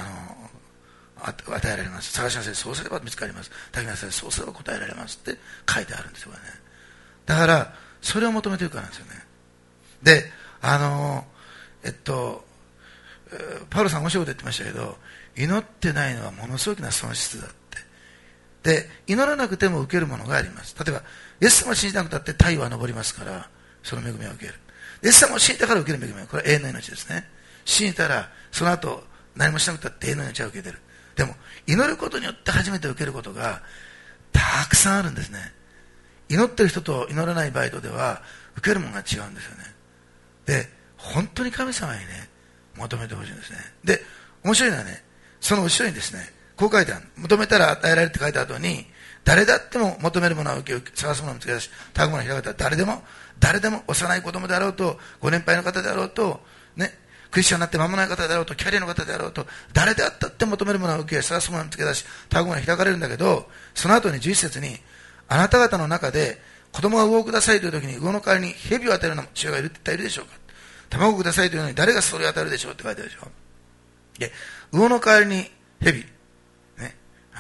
与えられます、探しなさいそうすれば見つかります、叩きなさいそうすれば答えられますって書いてあるんですよね。だからそれを求めているからなんですよね。でパウロさん面白いこと言ってましたけど、祈ってないのはものすごくな損失だって。で祈らなくても受けるものがあります。例えばイエス様を信じなくたって太陽は昇りますから、その恵みを受ける。イエス様を信じたから受ける恵みは、これは永遠の命ですね。信じたらその後何もしなくたって永遠の命は受けてる。でも祈ることによって初めて受けることがたくさんあるんですね。祈ってる人と祈らないバイトでは受けるものが違うんですよね。で本当に神様にね求めてほしいんですね。で面白いのはね、その後ろにですねこう書いてある。求めたら与えられるって書いた後に誰だっても求めるものは受け、探すものは見つけ出し、たぐものは開かれたら誰でも幼い子供であろうと、ご年配の方であろうと、ね、クリスチャンになって間もない方であろうと、キャリアの方であろうと、誰であったって求めるものは受け、探すものは見つけ出し、たぐものは開かれるんだけど、その後に11節に、あなた方の中で子供が魚をくださいという時に魚の代わりに蛇を与えるような父親がいるって言ったらいるでしょうか。卵をくださいというのに誰がそれを与えるでしょうって書いてあるでしょ。で、魚の代わりに蛇、ね、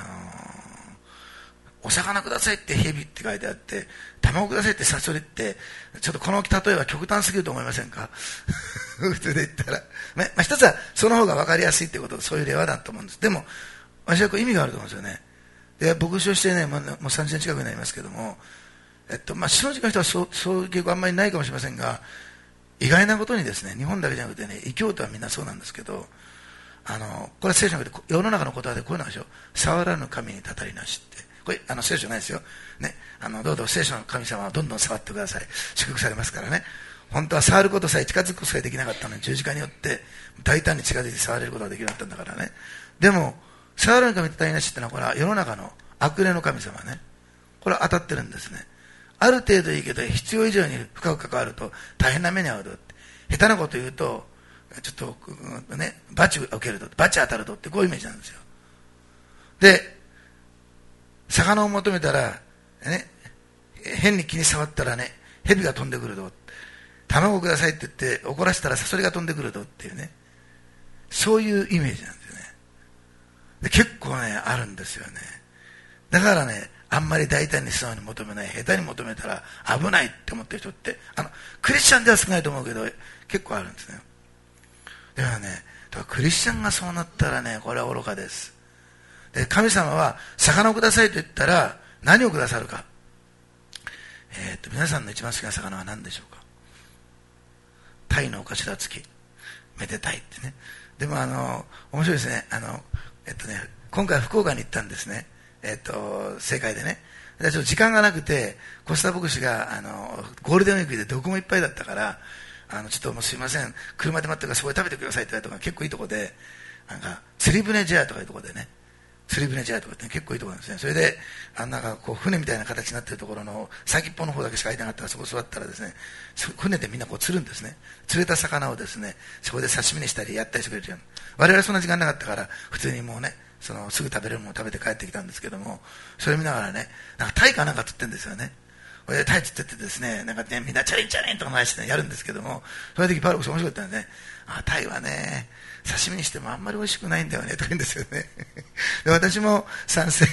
お魚くださいって蛇って書いてあって、卵くださいってサソリって、ちょっとこの例えは極端すぎると思いませんか普通で言ったら。一つはその方が分かりやすいってこと、そういう例はだと思うんです。でも、私はこれ意味があると思うんですよね。で、牧師をしてね、もう30年近くになりますけども、正直な人はそういう傾向あんまりないかもしれませんが、意外なことにですね、日本だけじゃなくてね、異教徒はみんなそうなんですけど、これは聖書の中で、世の中の言葉でこういうのでしょ。触らぬ神にたたりなしって。これ、聖書ないですよ。ね。どうぞ聖書の神様はどんどん触ってください。祝福されますからね。本当は触ることさえ、近づくことさえできなかったのに、十字架によって、大胆に近づいて触れることができるようになったんだからね。でも、触らぬ神にたたりなしってのは、これは世の中の悪霊の神様ね。これは当たってるんですね。ある程度いいけど、必要以上に深く関わると、大変な目に遭うと。下手なこと言うと、ちょっと、ね、罰を受けると、罰当たるとって、こういうイメージなんですよ。で、魚を求めたら、ね、変に気に触ったらね、蛇が飛んでくると。卵をくださいって言って怒らせたらサソリが飛んでくるとっていうね。そういうイメージなんですよね。で、結構ね、あるんですよね。だからね、あんまり大胆に素直に求めない、下手に求めたら危ないって思ってる人って、クリスチャンでは少ないと思うけど、結構あるんですね。だからね、クリスチャンがそうなったらね、これは愚かです。で、神様は、魚をくださいと言ったら、何をくださるか。皆さんの一番好きな魚は何でしょうか。鯛のお頭付き。めでたいってね。でも面白いですね。今回福岡に行ったんですね。正解でね。ちょっと時間がなくて、コスタ牧師が、ゴールデンウィークでどこもいっぱいだったから、ちょっともうすいません、車で待ってるからそこで食べてくださいって言われたのが結構いいとこで、釣り船ジェアとかいうとこでね、釣り船ジェアとかって結構いいとこなんですね。それで、船みたいな形になっているところの先っぽの方だけしか空いてなかったらそこ座ったらですね、船でみんなこう釣るんですね。釣れた魚をですね、そこで刺身にしたりやったりしてくれるような。我々そんな時間なかったから、普通にもうね、すぐ食べれるものを食べて帰ってきたんですけども、それ見ながらね、タイかなんか釣ってんですよね。タイ釣っててですね、みんなチャリンチャリンと話して、やるんですけども、その時パウロコス面白かったんですね。タイはね、刺身にしてもあんまり美味しくないんだよね、とか言うんですよね。で、私も賛成。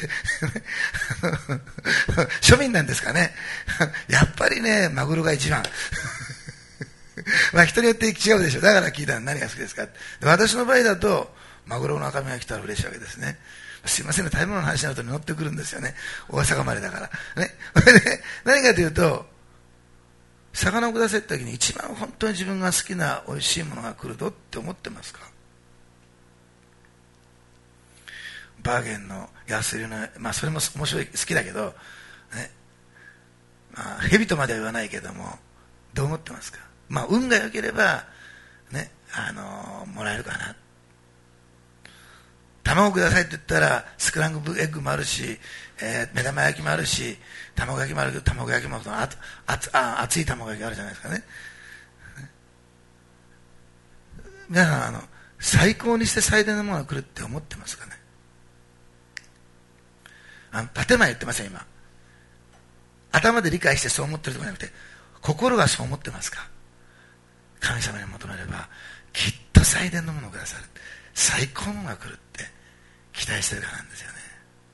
庶民なんですかね。やっぱりね、マグロが一番。人によって違うでしょ。だから聞いたの何が好きですか。で、私の場合だと、マグロの赤身が来たら嬉しいわけですね。すいませんね、食べ物の話になると乗ってくるんですよね。大阪までだから。ね。何かというと、魚をくださいって時に一番本当に自分が好きな美味しいものが来るとって思ってますか。バーゲンの安売りの、それも面白い、好きだけど、ね。蛇とまでは言わないけども、どう思ってますか。運が良ければ、ね、もらえるかな。卵くださいって言ったらスクランブルエッグもあるし、目玉焼きもあるし、卵焼きもあるけど、卵焼きも熱い卵焼きあるじゃないですかね。皆さん最高にして最大のものが来るって思ってますかね。建前言ってません今。頭で理解してそう思ってるとかじゃなくて、心がそう思ってますか。神様に求めればきっと最大のものをくださる、最高のものが来るって期待してるからなんですよね。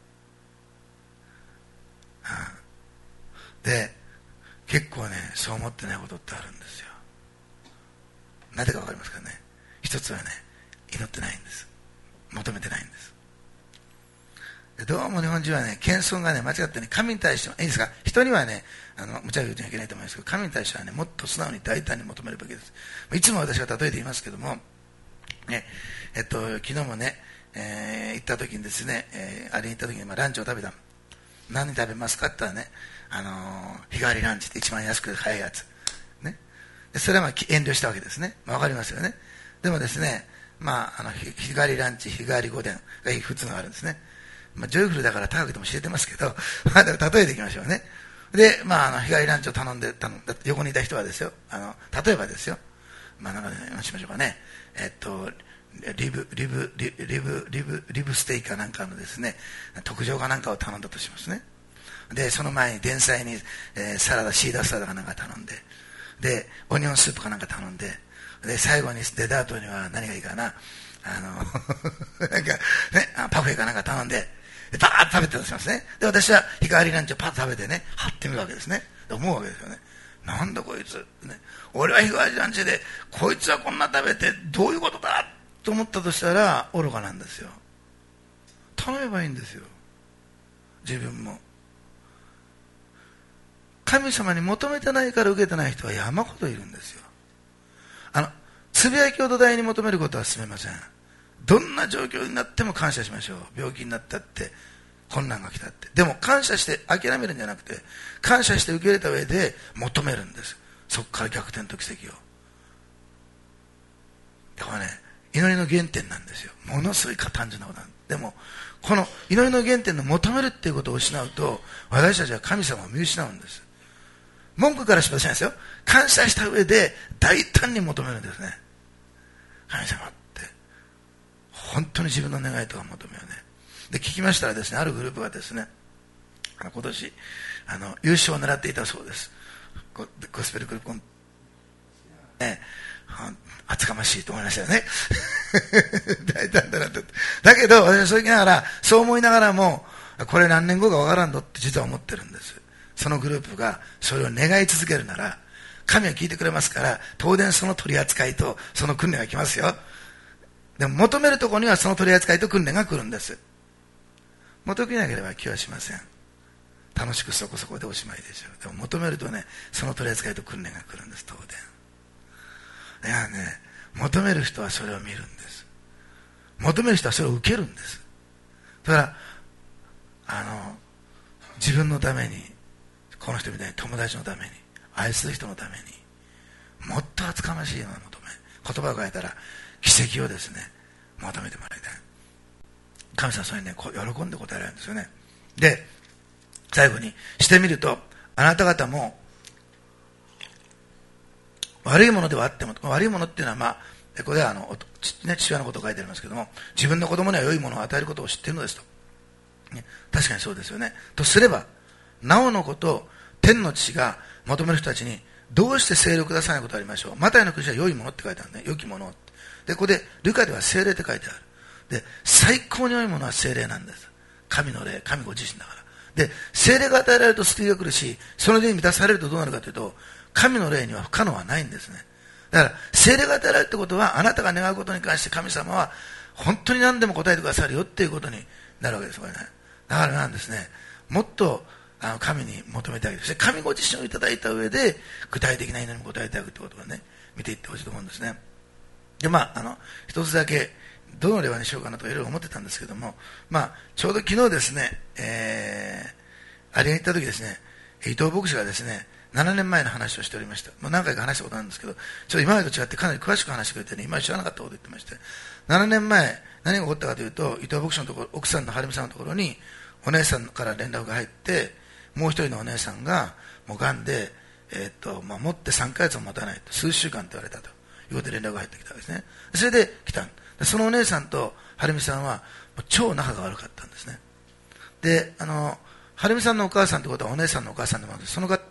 で、結構ね、そう思ってないことってあるんですよ。なぜかわかりますかね。一つはね、祈ってないんです。求めてないんです。で、どうも日本人はね、謙遜がね、間違ってね、神に対しても、いいですか、人にはね、無茶言うといけないと思いますけど、神に対してはね、もっと素直に大胆に求めるべきです。いつも私が例えて言いますけども、ね、昨日もね、行った時にですね、あれに行った時にランチを食べた。何食べますかって言ったらね、日替わりランチって一番安くて早いやつ。ね。でそれは遠慮したわけですね。わかりますよね。でもですね、日替わりランチ、日替わり御殿がいくつもあるんですね。 ジョイフルだから高くても知れてますけど、例えていきましょうね。で、日帰りランチを頼んだ横にいた人はですよ、例えばですよ、何しましょうかね、リブステーキかなんかのですね、特上かなんかを頼んだとしますね。で、その前に前菜に、サラダ、シーダーサラダかなんか頼んで、で、オニオンスープかなんか頼んで、で、最後にデザートには何がいいかな、なんか、ね、パフェかなんか頼んで、でバーッと食べてるとしますね。で、私は日帰りランチをパッと食べてね、はってみるわけですね。で、思うわけですよね。なんだこいつ、ね。俺は日帰りランチで、こいつはこんな食べて、どういうことだと思ったとしたら、愚かなんですよ。頼めばいいんですよ。自分も。神様に求めてないから受けてない人は山ほどいるんですよ。つぶやきを土台に求めることは進めません。どんな状況になっても感謝しましょう。病気になったって、困難が来たって。でも感謝して諦めるんじゃなくて、感謝して受け入れた上で求めるんです。そこから逆転と奇跡を。これね、祈りの原点なんですよ。ものすごい単純なことなんです。でも、この祈りの原点の求めるっていうことを失うと、私たちは神様を見失うんです。文句からしかしないですよ。感謝した上で大胆に求めるんですね。神様って本当に自分の願いとか求めようね。で、聞きましたらですね、あるグループがですね、今年優勝を狙っていたそうです。ゴスペルグループね、厚かましいと思いましたよね。大胆だなと。だけど私はそう思いながらも、これ何年後かわからんぞって実は思ってるんです。そのグループがそれを願い続けるなら、神は聞いてくれますから、当然その取り扱いとその訓練が来ますよ。でも求めるところにはその取り扱いと訓練が来るんです。求めなければ来はしません。楽しくそこそこでおしまいでしょう。でも求めるとね、その取り扱いと訓練が来るんです、当然。だからね、求める人はそれを見るんです。求める人はそれを受けるんです。だから自分のために、この人みたいに友達のために、愛する人のために、もっと厚かましいような求め、言葉を変えたら奇跡をですね、求めてもらいたい。神様はそれにね、喜んで答えられるんですよね。で、最後にしてみると、あなた方も悪いものではあっても、悪いものっていうのはこれは父親のことを書いてありますけども、自分の子供には良いものを与えることを知っているのですと、ね、確かにそうですよね。とすれば、なおのこと天の父が求める人たちにどうして聖霊をくださないことがありましょう。マタイの口は良いものって書いてあるね。良きもので、ここでルカでは聖霊って書いてある。で、最高に良いものは聖霊なんです。神の霊、神ご自身だから。で、聖霊が与えられると救いが来るし、その霊に満たされるとどうなるかというと、神の霊には不可能はないんですね。だから聖霊が与えられるってことは、あなたが願うことに関して神様は本当に何でも答えてくださるよっていうことになるわけです。これね。だからなんですね、もっと神に求めてあげて、神ご自身をいただいた上で具体的な祈りに答えてあげるということをね、見ていってほしいと思うんですね。で、一つだけどの例話にしようかなといろいろ思ってたんですけども、ちょうど昨日ですね、あれに行った時ですね、伊藤牧師がですね、7年前の話をしておりました。何回か話したことあるんですけど、今までと違ってかなり詳しく話してくれてね、今まで知らなかったことを言ってまして、7年前何が起こったかというと、伊藤牧師のところ、奥さんのはるみさんのところにお姉さんから連絡が入って、もう一人のお姉さんがもうがんで、持って3ヶ月も持たないと、数週間と言われたということで連絡が入ってきたんですね。それで来た。そのお姉さんとはるみさんは超仲が悪かったんですね。で、はるみさんのお母さんということはお姉さんのお母さんでもあるんです。その方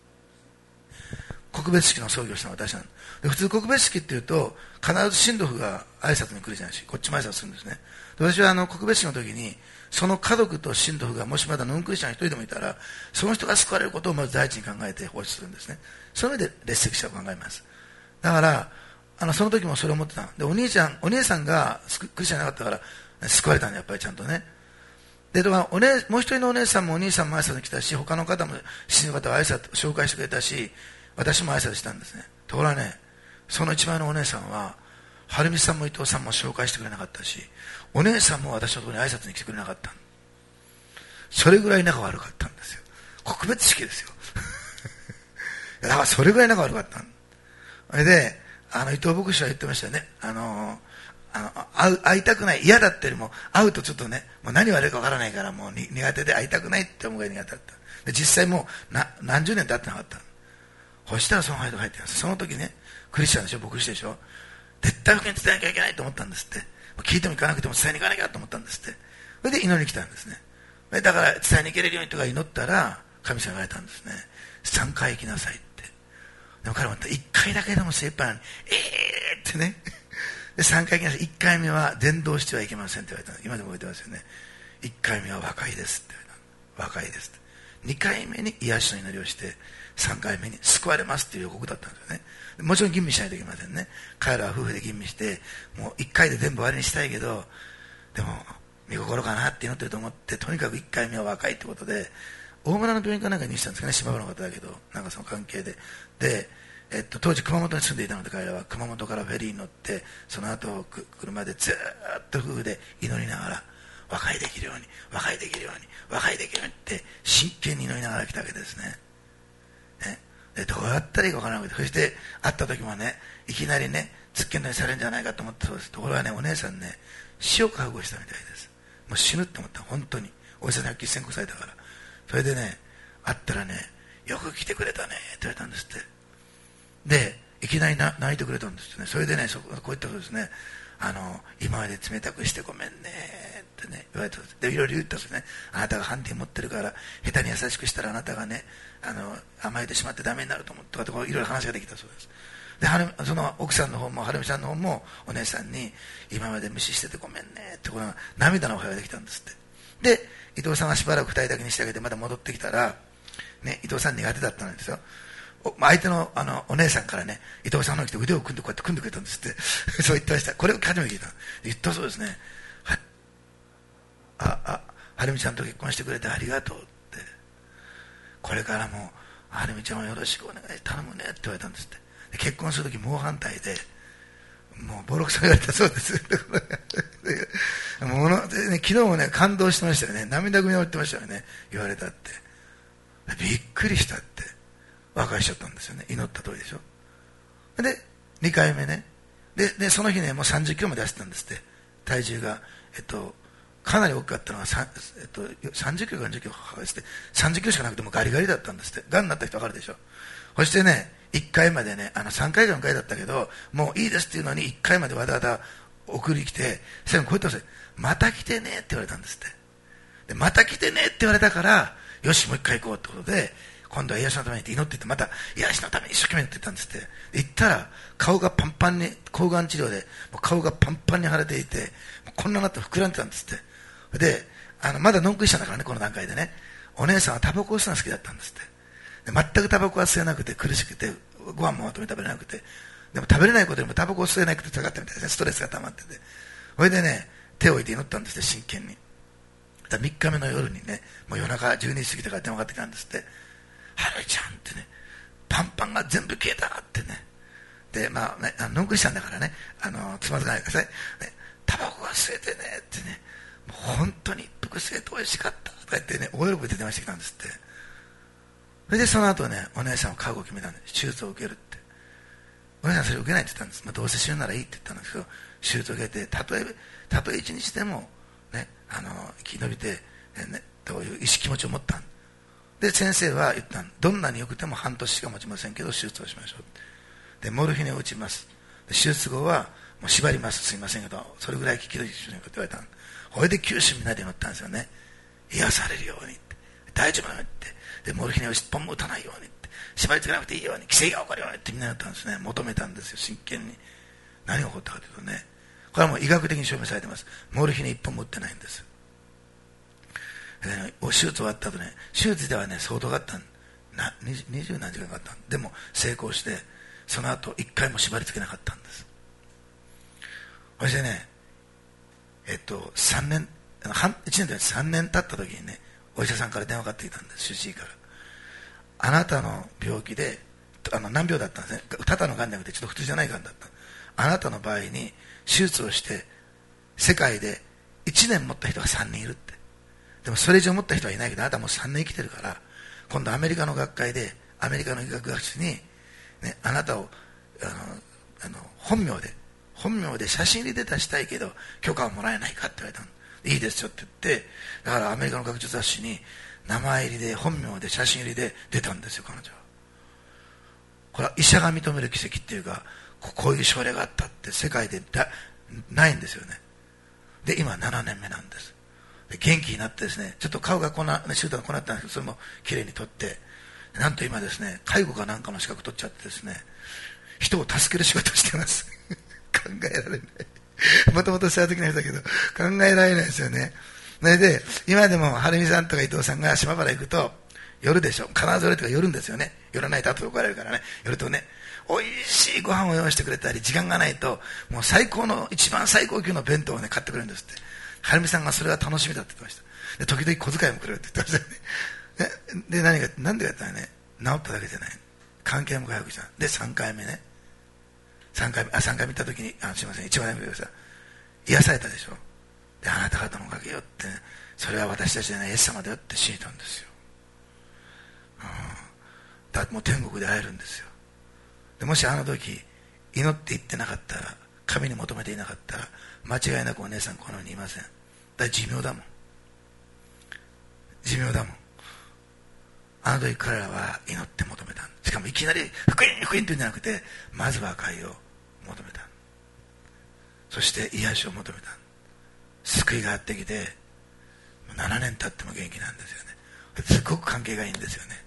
告別式の葬儀をしたのは私なんで、普通告別式っていうと必ず親族が挨拶に来るじゃないし、こっちも挨拶するんですね。で、私は告別式の時にその家族と親族がもしまだノンクリスチャン一人でもいたら、その人が救われることをまず第一に考えて奉仕するんですね。その上で列席者を考えます。だからその時もそれを思ってた。で、お姉さんがクリスチャンじゃなかったから救われたんで、やっぱりちゃんとね。で、もう一人のお姉さんもお兄さんも挨拶に来たし、他の方も死ぬ方を挨拶紹介してくれたし、私も挨拶したんですね。ところがね、その一番のお姉さんははるみさんも伊藤さんも紹介してくれなかったし、お姉さんも私のところに挨拶に来てくれなかった。それぐらい仲悪かったんですよ。告別式ですよ。だからそれぐらい仲悪かった。それで伊藤牧師は言ってましたよね。 会いたくない、嫌だってよりも会うとちょっとね、もう何言われるかわからないからもう苦手で会いたくないって思うが苦手だった。で実際もう何十年経ってなかった。そしたらその人が入ってきます。その時ね、クリスチャンでしょ、牧師でしょ、絶対福音伝えなきゃいけないと思ったんですって。聞いても聞かなくても伝えに行かなきゃと思ったんですって。それで祈りに来たんですね。だから伝えに行けれるようにとか祈ったら神様が言われたんですね。3回行きなさいって。でも彼も言った、1回だけでも精一杯なのにってね。で3回行きなさい。1回目は伝道してはいけませんって言われた。今でも覚えてますよね。1回目は和解ですって言われた。和解ですって。2回目に癒しの祈りをして3回目に救われますっていう予告だったんですよね。もちろん吟味しないといけませんね。彼らは夫婦で吟味してもう1回で全部終わりにしたいけど、でも見心かなって祈ってると思って、とにかく1回目は和解ってことで大村の病院かなんかにしたんですかね。島原の方だけどなんかその関係で当時熊本に住んでいたので、彼らは熊本からフェリーに乗ってその後車でずっと夫婦で祈りながら和解できるように和解できるように和解できるようにって真剣に祈りながら来たわけですね。でどうやったらいいか分からなくて、そして会った時もね、いきなりねつっけんどにされるんじゃないかと思ったそうです。ところがね、お姉さんね死を覚悟したみたいです。もう死ぬって思った。本当にお医者さんに宣告されたから。それでね、会ったらね、よく来てくれたねって言われたんですって。でいきなり泣いてくれたんですね。それでね、こう言ったそうですね。今まで冷たくしてごめんねってね言われたんです。でいろいろ言ったんですね。あなたがハンディ持ってるから下手に優しくしたらあなたがね甘えてしまってダメになると思ってとかいろいろ話ができたそうです。でその奥さんの方もはるみさんの方もお姉さんに今まで無視しててごめんねってこの涙のお部屋ができたんですって。で伊藤さんはしばらく2人だけにしてあげてまた戻ってきたら、ね、伊藤さん苦手だったんですよ。相手のお姉さんからね、伊藤さんの来て腕を組んでこうやって組んでくれたんですってそう言ってました。これを初めて聞いた。言ったそうですね。はるみちゃんと結婚してくれてありがとうって、これからもはるみちゃんをよろしくお願い頼むねって言われたんですって。で結婚する時猛反対でもうボロクソ言われたそうですで、昨日もね感動してましたよね。涙ぐみを言ってましたよね。言われたってびっくりしたって和解しちゃったんですよね。祈った通りでしょ。で2回目ね、でその日ねもう30キロまで痩せたんですって。体重がかなり大きかったのが30キロか40キロして30キロしかなくてもガリガリだったんですって。がんになった人分かるでしょ。そしてね1回までね3回か4回だったけどもういいですっていうのに1回までわざわざ送り来て、最後こう言ったんですよ。また来てねって言われたんですって。でまた来てねって言われたからよしもう1回行こうってことで今度は癒しのためにって祈ってて、また癒しのために一生懸命やってたんですって。行ったら顔がパンパンに抗がん治療でもう顔がパンパンに腫れていてこんなになって膨らんでたんですって。でまだノンクリスチャンだからねこの段階でね。お姉さんはタバコを吸うの好きだったんですって。で全くタバコは吸えなくて苦しくてご飯もまとめ食べれなくて、でも食べれないことよりもタバコを吸えなくて高かったみたいですね。ストレスが溜まってて、それでね手を置いて祈ったんですって真剣に。3日目の夜にねもう夜中12時過ぎてから電話かかってきたんですって。はるみちゃんってねパンパンが全部消えたってね。でまあねノンクリスチャンだからねつまずかないでください、ね、タバコが吸えてねってねもう本当に一服吸えて美味しかったとか言ってね大喜びで電話してきたんですって。それでその後ねお姉さんは覚悟を決めたんで手術を受けるって。お姉さんそれ受けないって言ったんです。どうせ死ぬならいいって言ったんですけど手術を受けてたとえ1日でもね生き延びて、ね、という気持ちを持ったんで、先生は言ったん。どんなに良くても半年しか持ちませんけど手術をしましょう。でモルヒネを打ちます。で手術後はもう縛ります。すいませんけどそれぐらい聞き取りしないかって言われたん。これで九州みんなで祈ったんですよね。癒されるようにって大丈夫なようにって。でモルヒネを一本も打たないようにって縛りつけなくていいように奇跡が起こるようにってみんなやったんですね。求めたんですよ真剣に。何が起こったかというとね、これはもう医学的に証明されてます。モルヒネ一本も打ってないんです。手術終わった後ね手術ではね相当かかった20何時間かかったんでも成功してその後1回も縛り付けなかったんです。そしてね1年で3年経った時にねお医者さんから電話かかってきたんです。主治医から。あなたの病気で難病だったんですね。ただのがんじゃなくてちょっと普通じゃないがんだった。あなたの場合に手術をして世界で1年持った人が3人いるって。でもそれ以上持った人はいないけどあなたもう3年生きてるから今度アメリカの学会でアメリカの医学学士に、ね、あなたを本名で本名で写真入りで出したいけど許可をもらえないかって言われたの。いいですよって言って、だからアメリカの学術雑誌に名前入りで本名で写真入りで出たんですよ、彼女は。これは医者が認める奇跡っていうか、こういう症例があったって世界でないんですよね。で今7年目なんです。で元気になってですね、ちょっと顔がシュートがこうなったんですけど、それもきれいに取って、なんと今ですね、介護かなんかの資格取っちゃってですね、人を助ける仕事をしてます。考えられない。もともと世話的な人だけど考えられないですよね。それで今でも晴美さんとか伊藤さんが島原行くと夜でしょ、必ず夜とか夜んですよね。夜ないと後で怒られるからね。夜とね、おいしいご飯を用意してくれたり、時間がないともう一番最高級の弁当をね買ってくれるんですって。晴美さんがそれが楽しみだって言ってました。で時々小遣いもくれるって言ってましたよね。でなんでかって言ったらね、治っただけじゃない、関係も回復した。で3回目3回目行った時に、すいません、一番目でさ、癒されたでしょ。であなた方のおかげよって、ね、それは私たちじゃないイエス様だよって信じたんですよ。だってもう天国で会えるんですよ。でもしあの時祈って言ってなかったら、神に求めていなかったら、間違いなくお姉さんこの世にいません。だから寿命だもん。あの時彼らは祈って求めた。しかもいきなり福音って言うんじゃなくて、まずは愛を求めた。そして癒しを求めた。救いがあってきて7年経っても元気なんですよね。すごく関係がいいんですよね。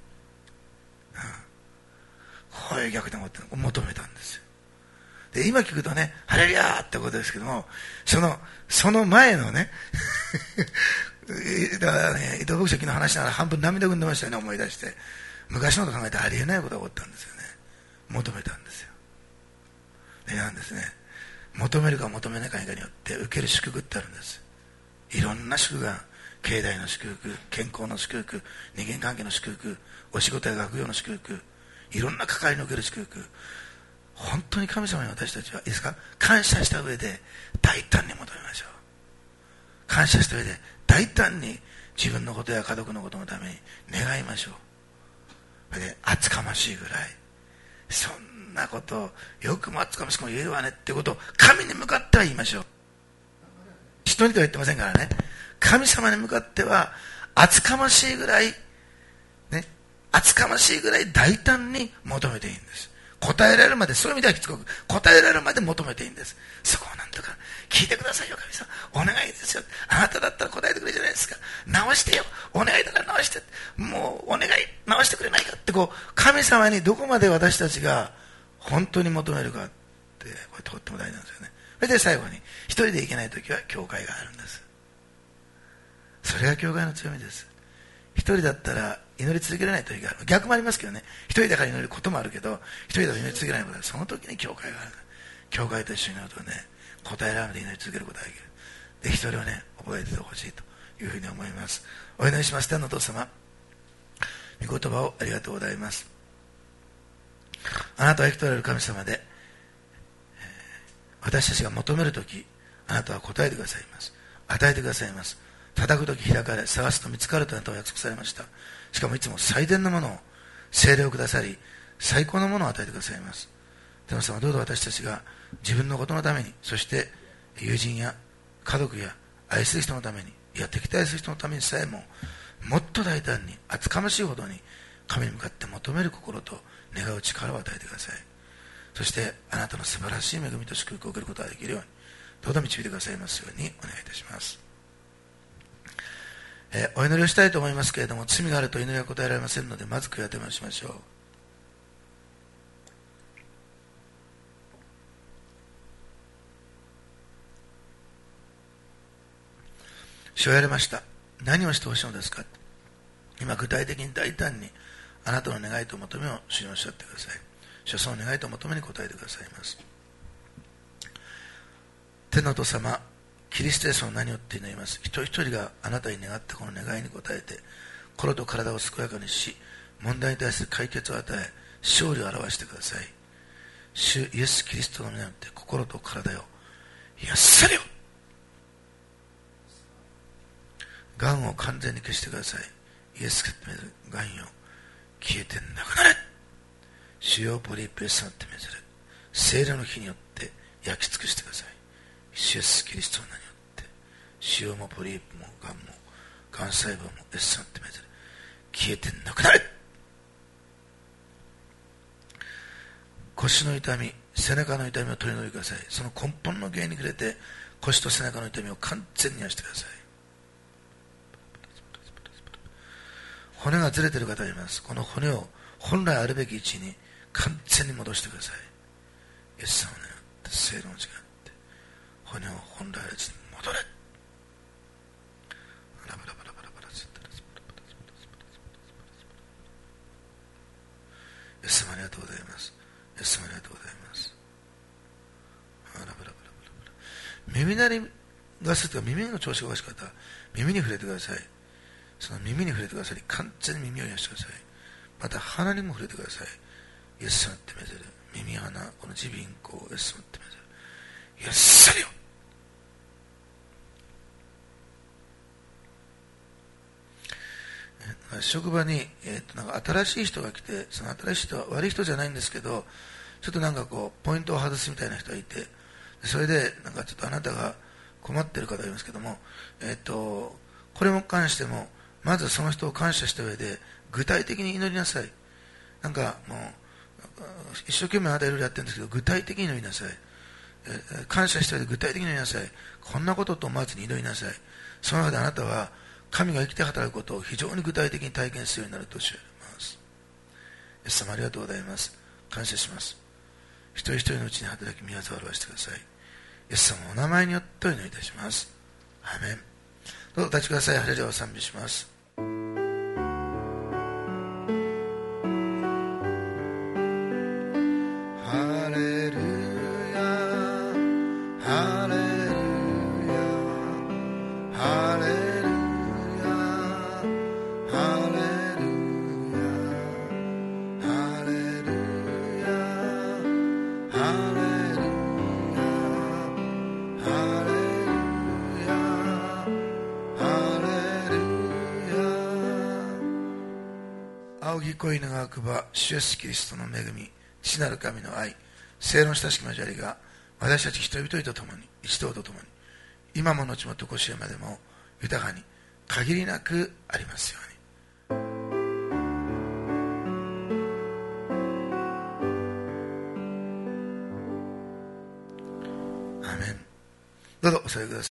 こういう逆転を求めたんですよ。で今聞くとね、ハレルヤーってことですけども、その前のねだからね、伊藤牧師昨日話したら半分涙ぐんでましたよね。思い出して昔のこと考えてありえないことが起こったんですよね。求めたんですよ。でなんですね、求めるか求めないかによって受ける祝福ってあるんです。いろんな祝福が、経済の祝福、健康の祝福、人間関係の祝福、お仕事や学業の祝福、いろんな関わりの受ける祝福、本当に神様に私たちはいいですか、感謝した上で大胆に求めましょう。感謝した上で大胆に自分のことや家族のことのために願いましょう。それで厚かましいぐらい、そんなことをよくも厚かましくも言えるわねってことを神に向かっては言いましょう。人にとは言ってませんからね。神様に向かっては厚かましいぐらいね、厚かましいぐらい大胆に求めていいんです。答えられるまで、そういう意味ではきつく答えられるまで求めていいんです。そこをなんとか聞いてくださいよ神様、お願いですよ。あなただったら答えてくれるじゃないですか。直してよ、お願いだから直して、もうお願い直してくれないかって、こう神様にどこまで私たちが本当に求めるかって、これとっても大事なんですよね。それで最後に、一人で行けないときは教会があるんです。それが教会の強みです。一人だったら祈り続けられない時がある。逆もありますけどね、一人だから祈れることもあるけど、一人だと祈り続けられないことがある。その時に教会がある。教会と一緒になるとね、答えられて祈り続けることができる。で、一人をね、覚えててほしいというふうに思います。お祈りします。天のお父様、御言葉をありがとうございます。あなたは生きとられる神様で、私たちが求めるとき、あなたは答えてくださいます。与えてくださいます。叩くとき開かれ、探すと見つかるとあなたは約束されました。しかもいつも最善のものを、聖霊をくださり、最高のものを与えてくださいます。天の様、どうぞ私たちが自分のことのために、そして友人や家族や愛する人のために、いや敵対する人のためにさえも、もっと大胆に、厚かましいほどに神に向かって求める心と願う力を与えてください。そしてあなたの素晴らしい恵みと祝福を受けることができるように、どうぞ導いてくださいますようにお願いいたします。お祈りをしたいと思いますけれども、罪があると祈りは答えられませんので、まず悔い改めしましょう。主をやれました。何をしてほしいのですか。今具体的に大胆にあなたの願いと求めを主におっしゃってください。主はその願いと求めに応えてくださいます。天のお父様、キリストイエスの名によって祈ります。一人一人があなたに願ったこの願いに応えて、心と体を健やかにし、問題に対する解決を与え、勝利を表してください。主イエス・キリストの皆によって心と体を癒されよ。がんを完全に消してください。イエスが決めるがんよ、消えてなくなれ。主よポリープエスのってめずる聖霊の火によって焼き尽くしてください。イエス・キリストの名によって腫瘍もポリープもがんもがん細胞もイエス様ってめずれ消えてなくなれ。腰の痛み、背中の痛みを取り除いてください。その根本の原因に触れて腰と背中の痛みを完全に癒してください。骨がずれている方がいます。この骨を本来あるべき位置に完全に戻してください。イエス様によって聖霊の力によって骨を本来ある位置に戻れ。イエス様ありがとうございます。イエス様ありがとうございます。耳鳴りがすると耳の調子がおかしかったら耳に触れてください。その耳に触れてくださり、完全に耳を癒してください。また鼻にも触れてください。イエス様ってめずる耳鼻この耳鼻咽喉イエス様ってめずるイエス様よ。職場に、なんか新しい人が来て、その新しい人は悪い人じゃないんですけど、ちょっとなんかこうポイントを外すみたいな人がいて、それでなんかちょっとあなたが困っている方がいますけども、これも関してもまずその人を感謝した上で具体的に祈りなさい。なんかもう一生懸命あなたいろいろやってるんですけど、具体的に祈りなさい。感謝した上で具体的に祈りなさい。こんなことと思わずに祈りなさい。その中であなたは神が生きて働くことを非常に具体的に体験するようになるとおっしゃいます。イエス様ありがとうございます。感謝します。一人一人のうちに働き宮沢を表してください。イエス様のお名前によってお祈りいたします。アーメン。どうぞ立ちください。ハレルヤを賛美します。ハレルヤハレルヤハレルヤハレルヤハレルヤハレルヤハレルヤハレルヤ。仰ぎ恋長くば主イエスキリストの恵み、父なる神の愛、聖霊の親しき交わりが私たち人々と共に一同と共に今も後もとこしえまでも豊かに限りなくありますように。アーメン。どうぞお座りください。